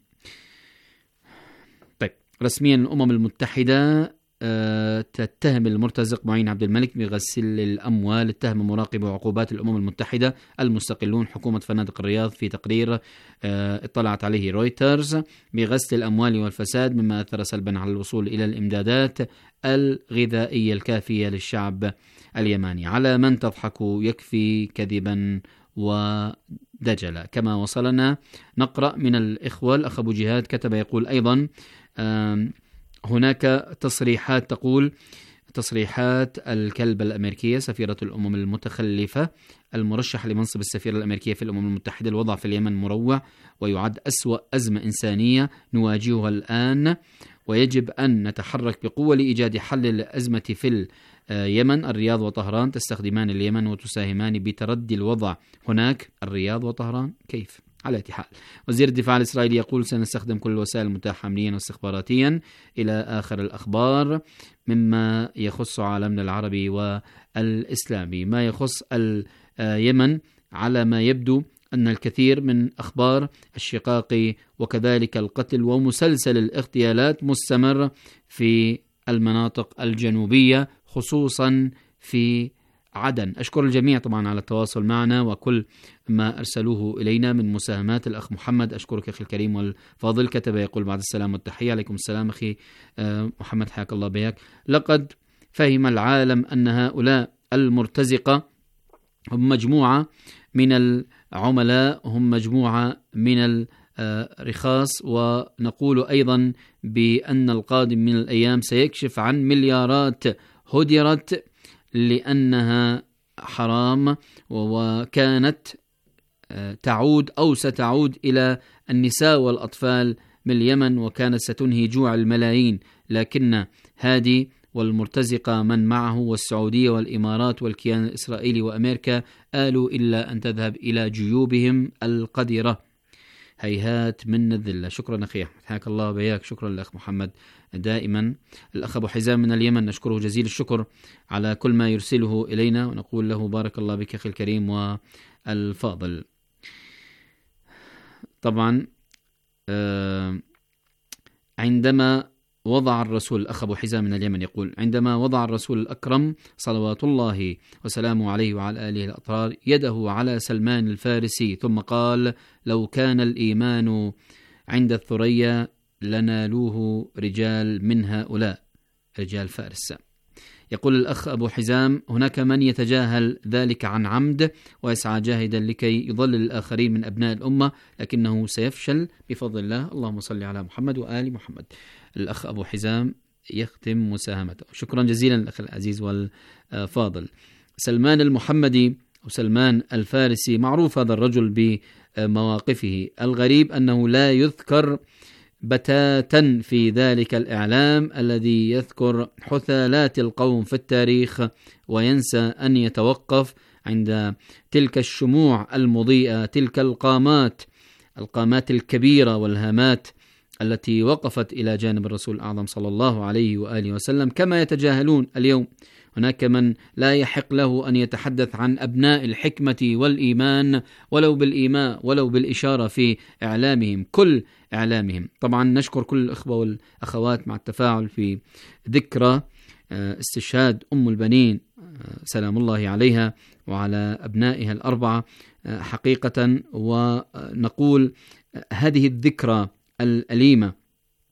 طيب، رسميا الأمم المتحدة تتهم المرتزق معين عبد الملك بغسل الأموال. اتهم مراقب عقوبات الأمم المتحدة المستقلون حكومة فنادق الرياض في تقرير اطلعت عليه رويترز بغسل الأموال والفساد، مما أثر سلبا على الوصول إلى الإمدادات الغذائية الكافية للشعب اليماني. على من تضحك يكفي كذبا ودجلا. كما وصلنا نقرأ من الإخوة الأخ أبو جهاد كتب يقول أيضا هناك تصريحات تقول تصريحات الكلبة الأمريكية سفيرة الأمم المتخلفة المرشح لمنصب السفيرة الأمريكية في الأمم المتحدة. الوضع في اليمن مروع ويعد أسوأ أزمة إنسانية نواجهها الآن، ويجب أن نتحرك بقوة لإيجاد حل للأزمة في اليمن. الرياض وطهران تستخدمان اليمن وتساهمان بتردي الوضع هناك. الرياض وطهران كيف؟ على اتحاد. وزير الدفاع الإسرائيلي يقول سنستخدم كل الوسائل المتاحة أمنيا واستخباراتيا إلى آخر الأخبار مما يخص عالمنا العربي والإسلامي. ما يخص اليمن على ما يبدو أن الكثير من أخبار الشقاق وكذلك القتل ومسلسل الاغتيالات مستمر في المناطق الجنوبية خصوصا في عدن. أشكر الجميع طبعا على التواصل معنا وكل ما أرسلوه إلينا من مساهمات. الأخ محمد أشكرك أخي الكريم والفاضل كتب يقول بعد السلام والتحية. عليكم السلام أخي محمد حياك الله بياك. لقد فهم العالم أن هؤلاء المرتزقة هم مجموعة من العملاء، هم مجموعة من الرخاص، ونقول أيضا بأن القادم من الأيام سيكشف عن مليارات هدرت لأنها حرام وكانت تعود أو ستعود إلى النساء والأطفال من اليمن وكانت ستنهي جوع الملايين. لكن هادي والمرتزقة من معه والسعودية والإمارات والكيان الإسرائيلي وأمريكا آلوا إلا أن تذهب إلى جيوبهم القدرة. هيهات من الذلة. شكرا أخي أحمد حياك الله بياك. شكرا لأخ محمد دائما. الأخ أبو حزام من اليمن نشكره جزيل الشكر على كل ما يرسله إلينا ونقول له بارك الله بك أخي الكريم والفاضل. طبعا عندما وضع الرسول الأخ أبو حزام من اليمن يقول عندما وضع الرسول الأكرم صلوات الله وسلامه عليه وعلى آله الأطهار يده على سلمان الفارسي ثم قال لو كان الإيمان عند الثريا لنالوه رجال من هؤلاء رجال فارس. يقول الأخ أبو حزام هناك من يتجاهل ذلك عن عمد ويسعى جاهدا لكي يضلل الآخرين من أبناء الأمة لكنه سيفشل بفضل الله. اللهم صل على محمد وآل محمد. الأخ أبو حزام يختم مساهمته. شكرا جزيلا الأخ العزيز والفاضل. سلمان المحمدي أو سلمان الفارسي معروف هذا الرجل بمواقفه. الغريب أنه لا يذكر بتاتا في ذلك الإعلام الذي يذكر حثالات القوم في التاريخ وينسى أن يتوقف عند تلك الشموع المضيئة، تلك القامات الكبيرة والهامات التي وقفت إلى جانب الرسول الأعظم صلى الله عليه وآله وسلم. كما يتجاهلون اليوم هناك من لا يحق له أن يتحدث عن أبناء الحكمة والإيمان ولو بالإيماء ولو بالإشارة في إعلامهم كل إعلامهم. طبعا نشكر كل الأخوة والأخوات مع التفاعل في ذكرى استشهاد أم البنين سلام الله عليها وعلى أبنائها الأربعة حقيقة. ونقول هذه الذكرى الأليمة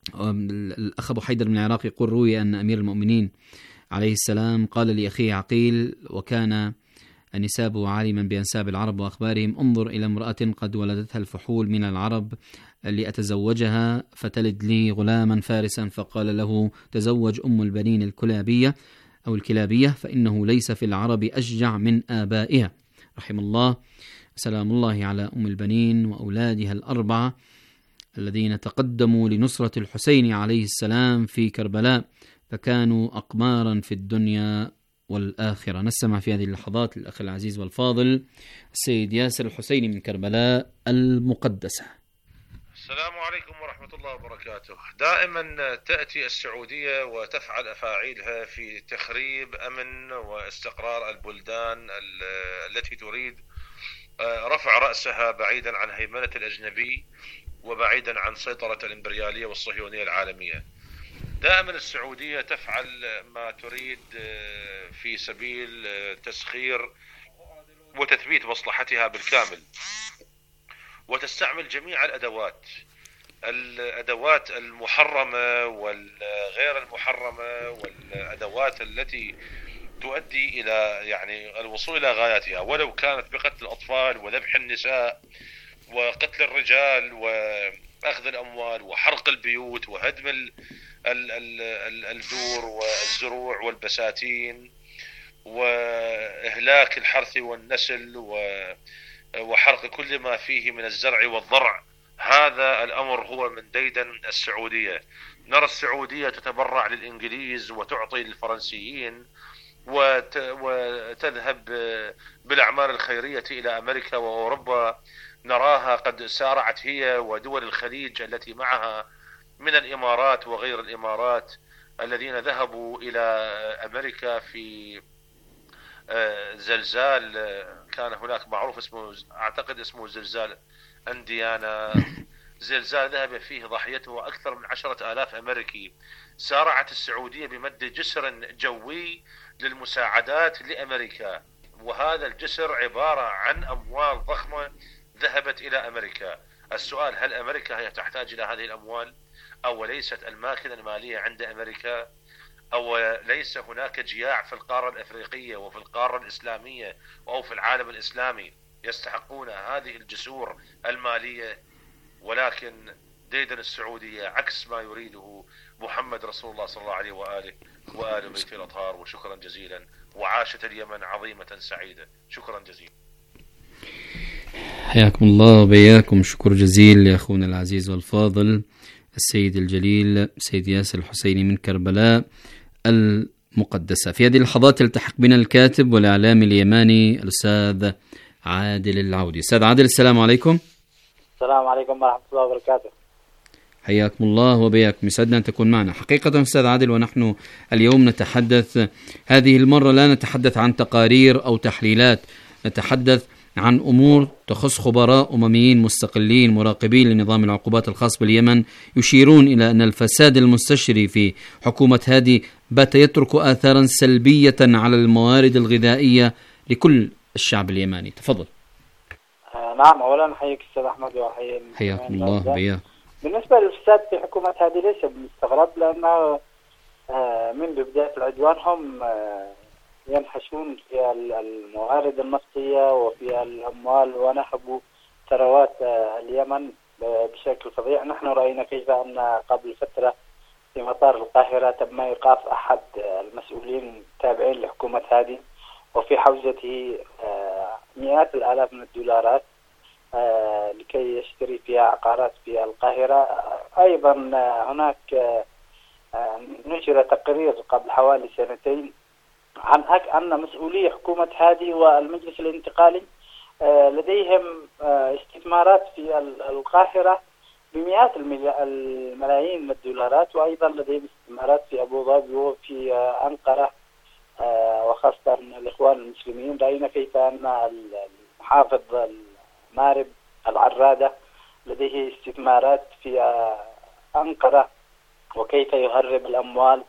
الأخ أبو حيدر من العراق يقول: روي أن أمير المؤمنين عليه السلام قال لأخيه عقيل وكان نسابه عالما بأنساب العرب وأخبارهم: انظر إلى امرأة قد ولدتها الفحول من العرب لأتزوجها فتلد لي غلاما فارسا، فقال له: تزوج أم البنين الكلابية أو الكلابية فإنه ليس في العرب أشجع من آبائها. رحم الله، سلام الله على أم البنين وأولادها الأربعة الذين تقدموا لنصرة الحسين عليه السلام في كربلاء، فكانوا أقمارا في الدنيا والآخرة. نستمع في هذه اللحظات للأخ العزيز والفاضل السيد ياسر الحسيني من كربلاء المقدسة.
السلام عليكم ورحمة الله وبركاته. دائما تأتي السعودية وتفعل أفاعيلها في تخريب أمن واستقرار البلدان التي تريد رفع رأسها بعيدا عن هيمنة الأجنبي وبعيدا عن سيطرة الإمبريالية والصهيونية العالمية. دائما السعودية تفعل ما تريد في سبيل تسخير وتثبيت مصلحتها بالكامل، وتستعمل جميع الأدوات المحرمة والغير المحرمة والأدوات التي تؤدي إلى يعني الوصول إلى غاياتها، ولو كانت بقتل الأطفال وذبح النساء وقتل الرجال وأخذ الأموال وحرق البيوت وهدم الدور والزروع والبساتين وإهلاك الحرث والنسل وحرق كل ما فيه من الزرع والضرع. هذا الأمر هو من ديدن السعودية. نرى السعودية تتبرع للإنجليز وتعطي للفرنسيين وتذهب بالأعمال الخيرية إلى أمريكا وأوروبا. نراها قد سارعت هي ودول الخليج التي معها من الإمارات وغير الإمارات الذين ذهبوا إلى أمريكا في زلزال كان هناك معروف اسمه، أعتقد اسمه زلزال أنديانا، زلزال ذهب فيه ضحيته أكثر من 10,000 أمريكي. سارعت السعودية بمد جسر جوي للمساعدات لأمريكا، وهذا الجسر عبارة عن أموال ضخمة ذهبت إلى أمريكا. السؤال: هل أمريكا هي تحتاج إلى هذه الأموال؟ أو ليست الماكنة المالية عند أمريكا؟ أو ليس هناك جياع في القارة الأفريقية وفي القارة الإسلامية أو في العالم الإسلامي يستحقون هذه الجسور المالية؟ ولكن ديدن السعودية عكس ما يريده محمد رسول الله صلى الله عليه وآله بيته الأطهار. وشكرا جزيلا، وعاشت اليمن عظيمة سعيدة. شكرا جزيلا.
حياكم الله وبياكم. شكر جزيل لأخونا العزيز والفاضل السيد الجليل سيد ياسر الحسيني من كربلاء المقدسة. في هذه اللحظات يلتحق بنا الكاتب والإعلامي اليماني الأستاذ عادل العودي. أستاذ عادل، السلام عليكم.
السلام عليكم ورحمة الله وبركاته.
حياكم الله وبياكم، يسعدنا أن تكون معنا. حقيقة أستاذ عادل، ونحن اليوم نتحدث، هذه المرة لا نتحدث عن تقارير أو تحليلات، نتحدث عن أمور تخص خبراء أمميين مستقلين مراقبين لنظام العقوبات الخاص باليمن، يشيرون إلى أن الفساد المستشري في حكومة هادي بات يترك آثارا سلبية على الموارد الغذائية لكل الشعب اليماني. تفضل.
نعم، أولا حييك أستاذ أحمد وحيي
حياكم الله بياك.
بالنسبة للفساد في حكومة هادي ليس بالمستغرب، لأنه منذ بداية العدوان هم ينحشون في الموارد النفطية وفي الأموال ونهبوا ثروات اليمن بشكل فظيع. نحن رأينا كيف أن قبل فترة في مطار القاهرة تم إيقاف أحد المسؤولين التابعين لحكومة هادي وفي حوزته مئات الآلاف من الدولارات لكي يشتري فيها عقارات في القاهرة. أيضا هناك نشر تقرير قبل حوالي سنتين عن أن مسؤولي حكومة هادي والمجلس الانتقالي لديهم استثمارات في القاهرة بمئات الملايين من الدولارات، وأيضا لديهم استثمارات في أبو ظبي وفي أنقرة وخاصة الإخوان المسلمين. رأينا كيف أن المحافظ مارب العرادة لديه استثمارات في أنقرة وكيف يهرب الأموال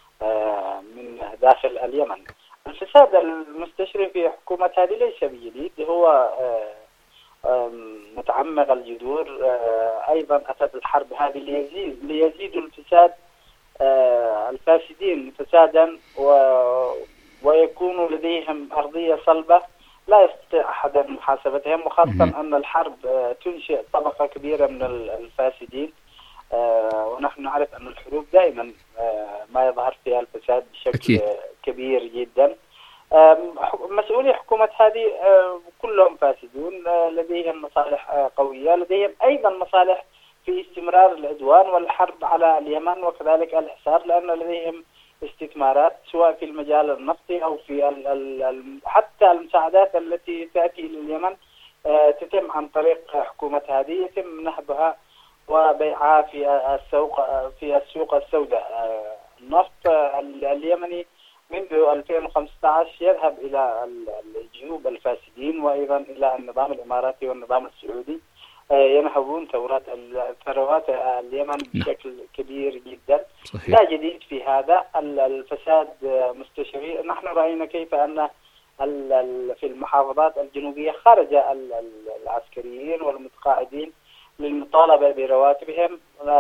من داخل اليمن. الفساد المستشري في حكومة هذه ليس بجديد، هو متعمق الجذور. أيضا أتت الحرب هذه ليزيد الفساد، الفاسدين فسادا، ويكون لديهم أرضية صلبة لا يستطيع أحد محاسبتهم، وخاصة أن الحرب تنشئ طبقة كبيرة من الفاسدين، ونحن نعرف أن الحروب دائما ما يظهر فيها الفساد بشكل كبير جدا. مسؤولي حكومة هذه كلهم فاسدون، لديهم مصالح قوية، لديهم أيضا مصالح في استمرار العدوان والحرب على اليمن وكذلك الحصار، لأن لديهم استثمارات سواء في المجال النفطي أو في حتى المساعدات التي تأتي لليمن تتم عن طريق حكومة هذه، يتم نهبها وبيعها في السوق السوداء. النفط اليمني منذ 2015 يذهب إلى الجيوب الفاسدين وأيضا إلى النظام الإماراتي والنظام السعودي، ينهبون ثروات اليمن بشكل كبير جدا.
صحيح.
لا جديد في هذا، الفساد مستشري. نحن رأينا كيف أن في المحافظات الجنوبية خرج العسكريين والمتقاعدين للمطالبة برواتبهم.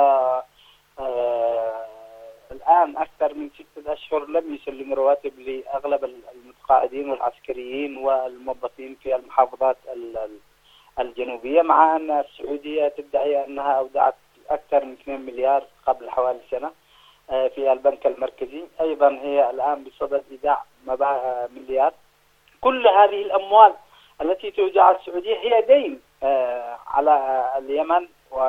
الآن أكثر من 6 أشهر لم يسلموا رواتب لأغلب المتقاعدين والعسكريين والموظفين في المحافظات الجنوبية، مع أن السعودية تدعي أنها أودعت أكثر من 2 مليار قبل حوالي سنة في البنك المركزي. أيضا هي الآن بصدد إيداع مليار. كل هذه الأموال التي تودع السعودية هي دين على اليمن،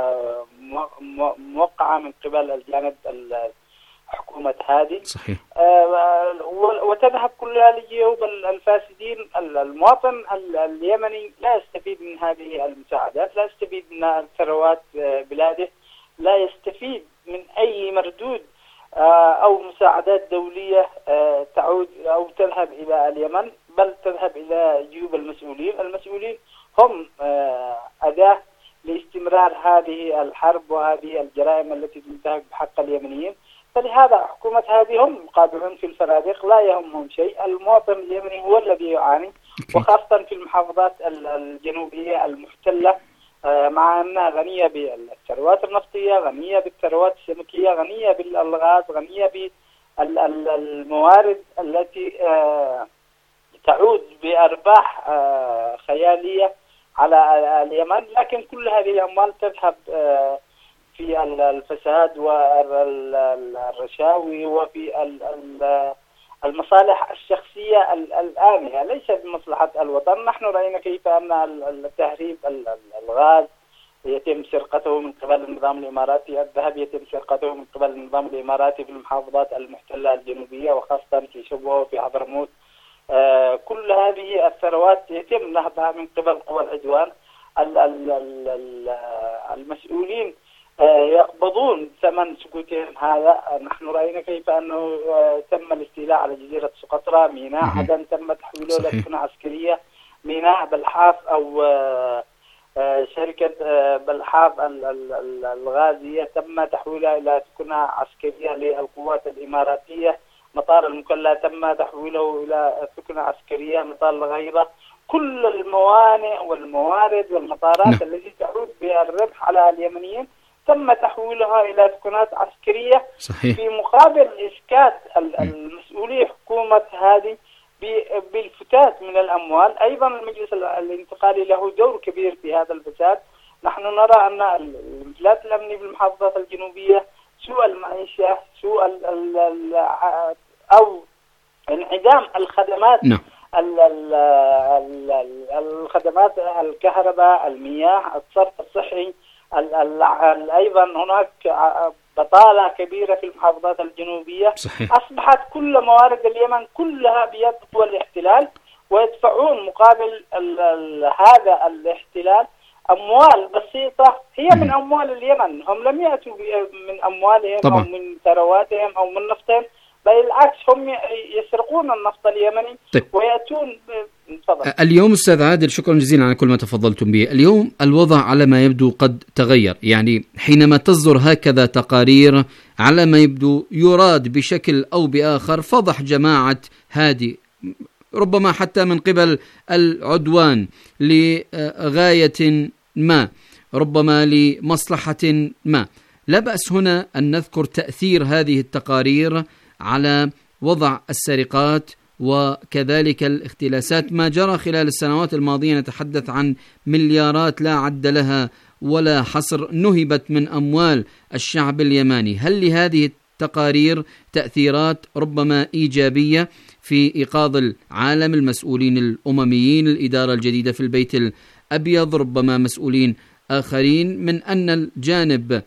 وموقعة من قبل الجانب حكومة هذه.
صحيح.
وتذهب كلها لجيوب الفاسدين. المواطن اليمني لا يستفيد من هذه المساعدات، لا يستفيد من ثروات بلاده، لا يستفيد من أي مردود أو مساعدات دولية تعود أو تذهب إلى اليمن، بل تذهب إلى جيوب المسؤولين. المسؤولين هم أداة لاستمرار هذه الحرب وهذه الجرائم التي تنتهك بحق اليمنيين. فلهذا حكومة هذه هم قابلون في الفنادق، لا يهمهم شيء. المواطن اليمني هو الذي يعاني، وخاصة في المحافظات الجنوبية المحتلة، مع أنها غنية بالثروات النفطية، غنية بالثروات السمكية، غنية بالغاز، غنية بالموارد التي تعود بأرباح خيالية على اليمن. لكن كل هذه الأموال تذهب في الفساد والرشاوي وفي المصالح الشخصية الآنية، ليس بمصلحة الوطن. نحن رأينا كيف أن التهريب الغاز يتم سرقته من قبل النظام الإماراتي، الذهب يتم سرقته من قبل النظام الإماراتي في المحافظات المحتلة الجنوبية وخاصة في شبوة وفي حضرموت. كل هذه الثروات يتم نهبها من قبل قوى العدوان. المسؤولين يقبضون ثمن سكوتهم هذا. نحن رأينا كيف أنه تم الاستيلاء على جزيرة سقطرى، ميناء عدن تم تحويله إلى سكنة عسكرية، ميناء بلحاف أو شركة بلحاف الغازية تم تحويلها إلى سكنة عسكرية للقوات الإماراتية، مطار المكلا تم تحويله إلى سكنة عسكرية، مطار الغيضة. كل الموانئ والموارد والمطارات التي تعود بالربح على اليمنيين تم تحويلها إلى سكنات عسكرية.
صحيح.
في مقابل إسكات المسؤولية حكومة هذه بالفتات من الأموال. أيضا المجلس الانتقالي له دور كبير في هذا الفساد. نحن نرى أن الانفلات الأمني بالمحافظات الجنوبية، سوء المعيشة، سوء أو انعدام الخدمات، الخدمات الكهرباء، المياه، الصرف الصحي. أيضا هناك بطالة كبيرة في المحافظات الجنوبية.
صحيح.
أصبحت كل موارد اليمن كلها بيد قوى الاحتلال، ويدفعون مقابل هذا الاحتلال أموال بسيطة هي من أموال اليمن. هم لم يأتوا من أموالهم طبعا. أو من ثرواتهم أو من نفطهم، بل العكس هم يسرقون النفط اليمني.
طيب.
ويأتون.
اليوم أستاذ عادل، شكرا جزيلا على كل ما تفضلتم به. اليوم الوضع على ما يبدو قد تغير، يعني حينما تصدر هكذا تقارير على ما يبدو يراد بشكل أو بآخر فضح جماعة هادي ربما حتى من قبل العدوان لغاية ما، ربما لمصلحة ما. لا بأس هنا أن نذكر تأثير هذه التقارير على وضع السرقات وكذلك الاختلاسات. ما جرى خلال السنوات الماضية نتحدث عن مليارات لا عد لها ولا حصر نهبت من أموال الشعب اليماني. هل لهذه التقارير تأثيرات ربما إيجابية في إيقاظ العالم، المسؤولين الأمميين، الإدارة الجديدة في البيت الأبيض، ربما مسؤولين آخرين، من أن الجانب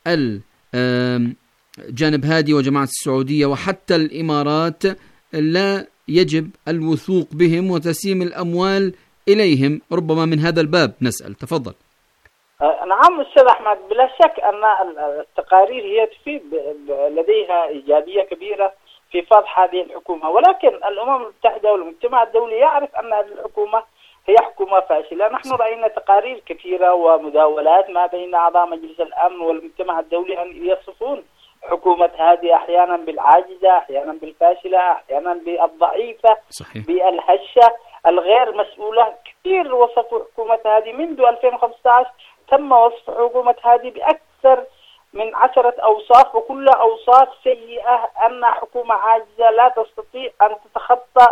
جانب هادي وجماعة السعودية وحتى الإمارات لا يجب الوثوق بهم وتسييم الأموال إليهم؟ ربما من هذا الباب نسأل. تفضل.
نعم أستاذ أحمد، بلا شك أن التقارير هي تفيد لديها إيجابية كبيرة في فضح هذه الحكومة، ولكن الأمم المتحدة والمجتمع الدولي يعرف أن هذه الحكومة هي حكومة فاشلة. نحن رأينا تقارير كثيرة ومداولات ما بين أعضاء مجلس الأمن والمجتمع الدولي أن يصفون حكومة هذه أحيانا بالعاجزة، أحيانا بالفاشلة، أحيانا بالضعيفة، صحيح، بالهشة، الغير مسؤولة. كثير وصفوا حكومة هذه. منذ 2015 تم وصف حكومة هذه بأكثر من 10 أوصاف، وكلها أوصاف سيئة، أن حكومة عاجزة لا تستطيع أن تتخطى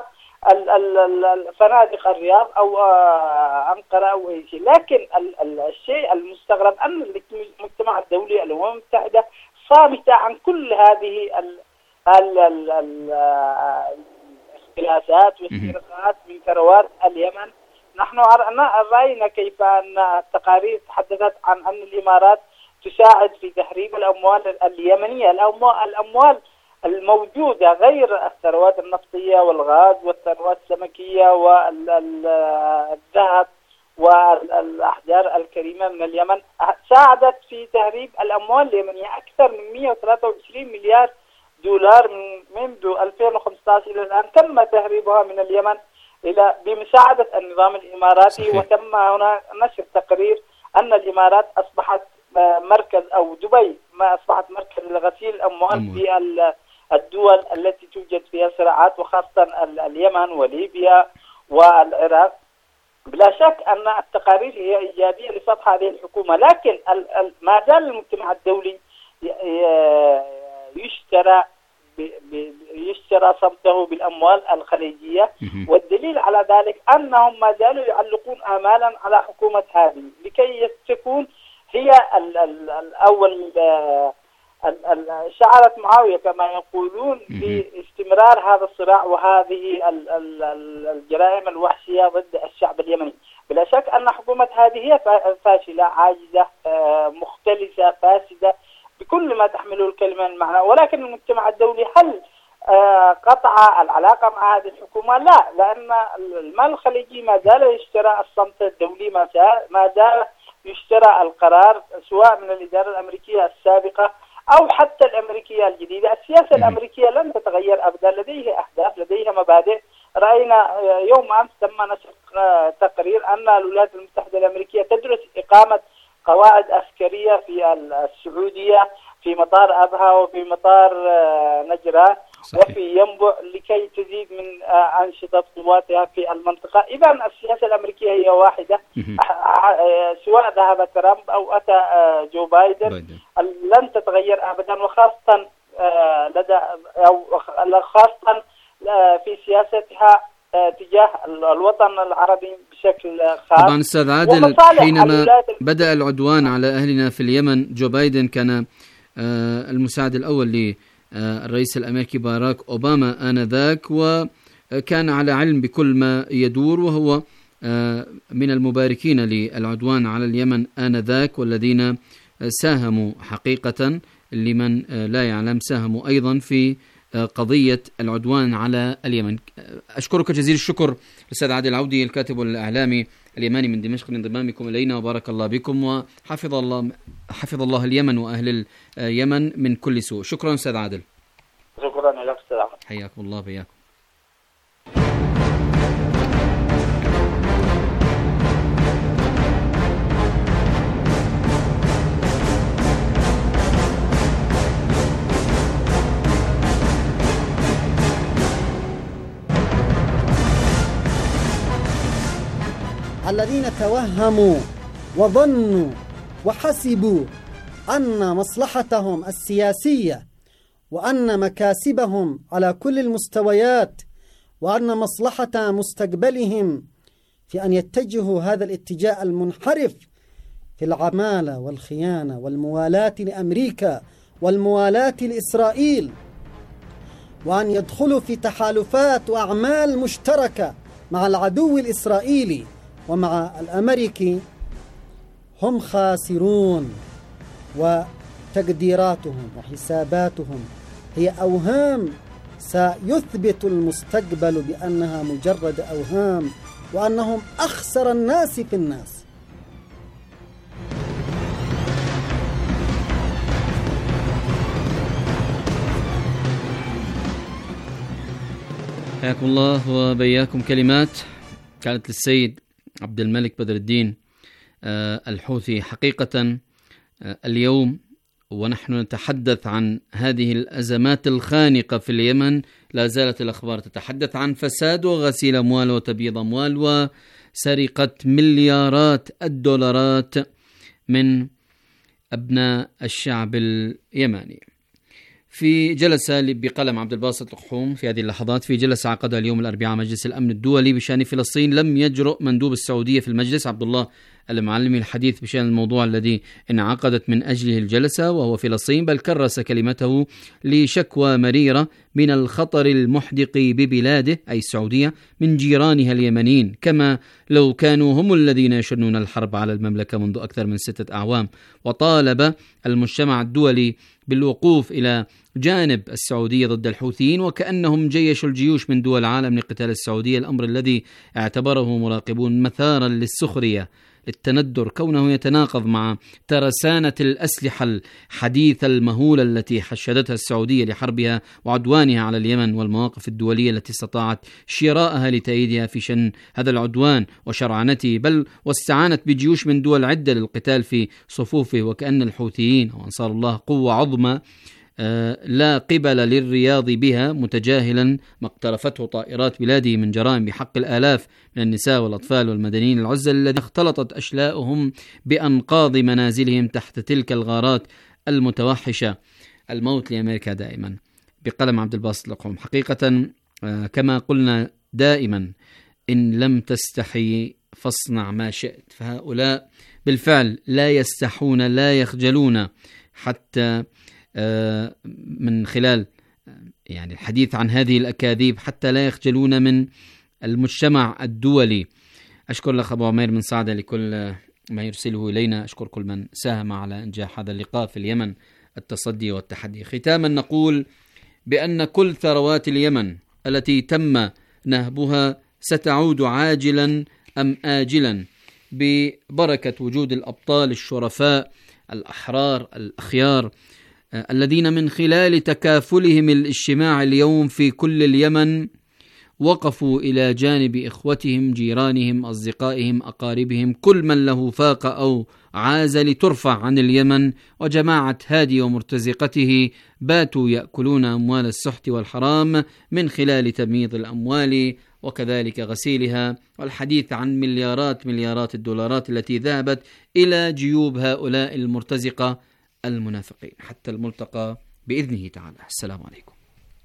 فنادق الرياض أو أنقرة أو أي شيء. لكن الشيء المستغرب أن المجتمع الدولي، الأمم المتحدة، صامتة عن كل هذه الاختلاسات والسرقات من ثروات اليمن. نحن رأينا كيف أن التقارير تحدثت عن أن الإمارات تساعد في تهريب الأموال اليمنية، الأموال الموجودة غير الثروات النفطية والغاز والثروات السمكية والذهب والأحجار الكريمة من اليمن، ساعدت في تهريب الأموال اليمنية. أكثر من 123 مليار دولار منذ 2015 إلى الآن تم تهريبها من اليمن بمساعدة النظام الإماراتي. صحيح. وتم هنا نشر تقرير أن الإمارات أصبحت مركز، أو دبي ما أصبحت مركز لغسيل الأموال في الدول التي توجد فيها صراعات، وخاصة اليمن وليبيا والعراق. بلا شك أن التقارير هي إيجابية لفضح هذه الحكومة، لكن ما زال المجتمع الدولي يشترى صمته بالأموال الخليجية، والدليل على ذلك أنهم ما زالوا يعلقون آمالا على حكومة هذه لكي تكون هي الأول. شعرت معاوية كما يقولون باستمرار هذا الصراع وهذه الجرائم الوحشية ضد الشعب اليمني. بلا شك أن حكومة هذه هي فاشلة، عاجزة، مختلسة، فاسدة، بكل ما تحمله الكلمة المعنى. ولكن المجتمع الدولي هل قطع العلاقة مع هذه الحكومة؟ لا، لأن المال الخليجي ما زال يشترى الصمت الدولي، ما زال يشترى القرار، سواء من الإدارة الأمريكية السابقة أو حتى الأمريكية الجديدة. السياسة الأمريكية لن تتغير أبدا، لديها أهداف، لديها مبادئ. رأينا يوم أمس تم نشر تقرير أن الولايات المتحدة الأمريكية تدرس إقامة قواعد عسكرية في السعودية، في مطار أبها وفي مطار نجران وفي ينبع، لكي تزيد من أنشطة قواتها في المنطقة. إذا السياسة الأمريكية هي واحدة، سواء ذهب ترامب أو أتى جو بايدن لن تتغير أبدا، وخاصة خاصة في سياستها تجاه الوطن العربي بشكل خاص.
طبعا أستاذ عادل، حينما بدأ العدوان على أهلنا في اليمن، جو بايدن كان المساعد الأول للرئيس الأمريكي باراك أوباما آنذاك، وكان على علم بكل ما يدور، وهو من المباركين للعدوان على اليمن آنذاك، والذين ساهموا حقيقة، لمن لا يعلم ساهموا أيضا في قضية العدوان على اليمن. أشكرك جزيل الشكر الأستاذ عادل العودي، الكاتب والإعلامي اليماني من دمشق، لانضمامكم إلينا، وبارك الله بكم، وحفظ الله اليمن وأهل اليمن من كل سوء. شكرا أستاذ عادل.
شكرا لك أستاذ عادل.
حياكم الله بياكم.
الذين توهموا وظنوا وحسبوا أن مصلحتهم السياسية وأن مكاسبهم على كل المستويات وأن مصلحة مستقبلهم في أن يتجهوا هذا الاتجاه المنحرف في العمالة والخيانة والموالاة لأمريكا والموالاة لإسرائيل، وأن يدخلوا في تحالفات وأعمال مشتركة مع العدو الإسرائيلي ومع الأمريكي، هم خاسرون، وتقديراتهم وحساباتهم هي أوهام سيثبت المستقبل بأنها مجرد أوهام، وأنهم أخسر الناس في الناس.
حياكم الله وبياكم. كلمات كانت للسيد عبد الملك بدر الدين الحوثي. حقيقة اليوم ونحن نتحدث عن هذه الأزمات الخانقة في اليمن، لا زالت الأخبار تتحدث عن فساد وغسيل أموال وتبييض أموال وسرقة مليارات الدولارات من أبناء الشعب اليمني. في جلسة بقلم عبد الباسط القحوم في هذه اللحظات، في جلسة عقدها اليوم الأربعاء مجلس الأمن الدولي بشأن فلسطين، لم يجرؤ مندوب السعودية في المجلس عبد الله المعلمي الحديث بشأن الموضوع الذي انعقدت من أجله الجلسة وهو فلسطين، بل كرس كلمته لشكوى مريرة من الخطر المحدق ببلاده أي السعودية من جيرانها اليمنيين، كما لو كانوا هم الذين يشنون الحرب على المملكة منذ أكثر من 6 أعوام. وطالب المجتمع الدولي بالوقوف إلى جانب السعودية ضد الحوثيين وكأنهم جيش الجيوش من دول العالم لقتال السعودية، الأمر الذي اعتبره مراقبون مثارا للسخرية للتندر، كونه يتناقض مع ترسانة الأسلحة الحديثة المهولة التي حشدتها السعودية لحربها وعدوانها على اليمن، والمواقف الدولية التي استطاعت شرائها لتأييدها في شن هذا العدوان وشرعنته، بل واستعانت بجيوش من دول عدة للقتال في صفوفه، وكأن الحوثيين وأنصار الله قوة عظمى لا قبل للرياض بها، متجاهلا ما اقترفته طائرات بلاده من جرائم بحق الآلاف من النساء والأطفال والمدنيين العزل الذين اختلطت أشلاؤهم بأنقاض منازلهم تحت تلك الغارات المتوحشة. الموت لأمريكا دائما. بقلم عبد الباسط القحوم. حقيقة كما قلنا دائما، إن لم تستحي فاصنع ما شئت، فهؤلاء بالفعل لا يستحون لا يخجلون حتى من خلال يعني الحديث عن هذه الأكاذيب، حتى لا يخجلون من المجتمع الدولي. أشكر الأخ أبو عمير من صعدة لكل ما يرسله إلينا، أشكر كل من ساهم على إنجاح هذا اللقاء في اليمن، التصدي والتحدي. ختاما نقول بأن كل ثروات اليمن التي تم نهبها ستعود عاجلا أم آجلا ببركة وجود الأبطال الشرفاء الأحرار الأخيار الذين من خلال تكافلهم الاجتماعي اليوم في كل اليمن وقفوا إلى جانب إخوتهم جيرانهم أصدقائهم أقاربهم، كل من له فاقة أو عاز لترفع عن اليمن. وجماعة هادي ومرتزقته باتوا يأكلون أموال السحت والحرام من خلال تمييض الأموال وكذلك غسيلها، والحديث عن مليارات الدولارات التي ذهبت إلى جيوب هؤلاء المرتزقة المنافقين. حتى الملتقى بإذنه تعالى. السلام عليكم.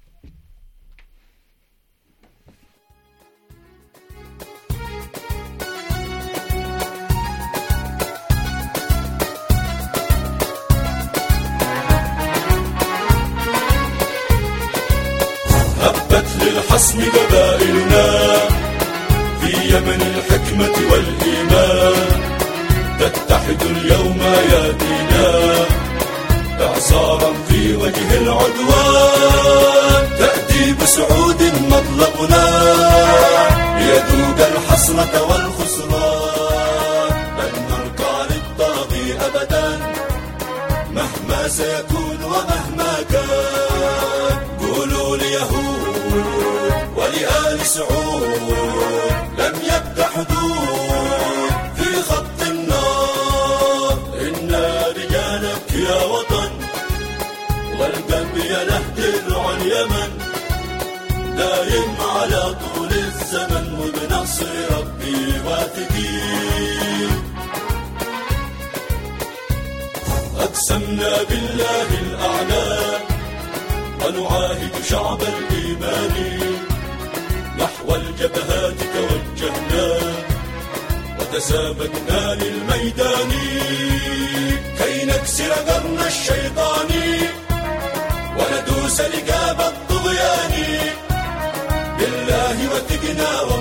هبت للحصن قبائلنا في يمن الحكمة والإيمان، تتحد اليوم أيادينا إعصارا في وجه العدوان، تأتي بسعود مطلقنا ليذوق الحسرة والخسران، لن نركع للطاغي أبدا مهما سيكون ومهما كان. قولوا ليهود ولآل سعود لم يبق حدود في خط النار، إنا رجالك يا وطن والقلب يلهدر عن اليمن، دايم على طول الزمن وبنصر ربي واثقين. ونعاهد شعب الإيمان نحو الجبهات توجهنا وتسابقنا للميدان كي نكسر قرن الشيطان وندوس لقاب الطغيان بالله وثقنا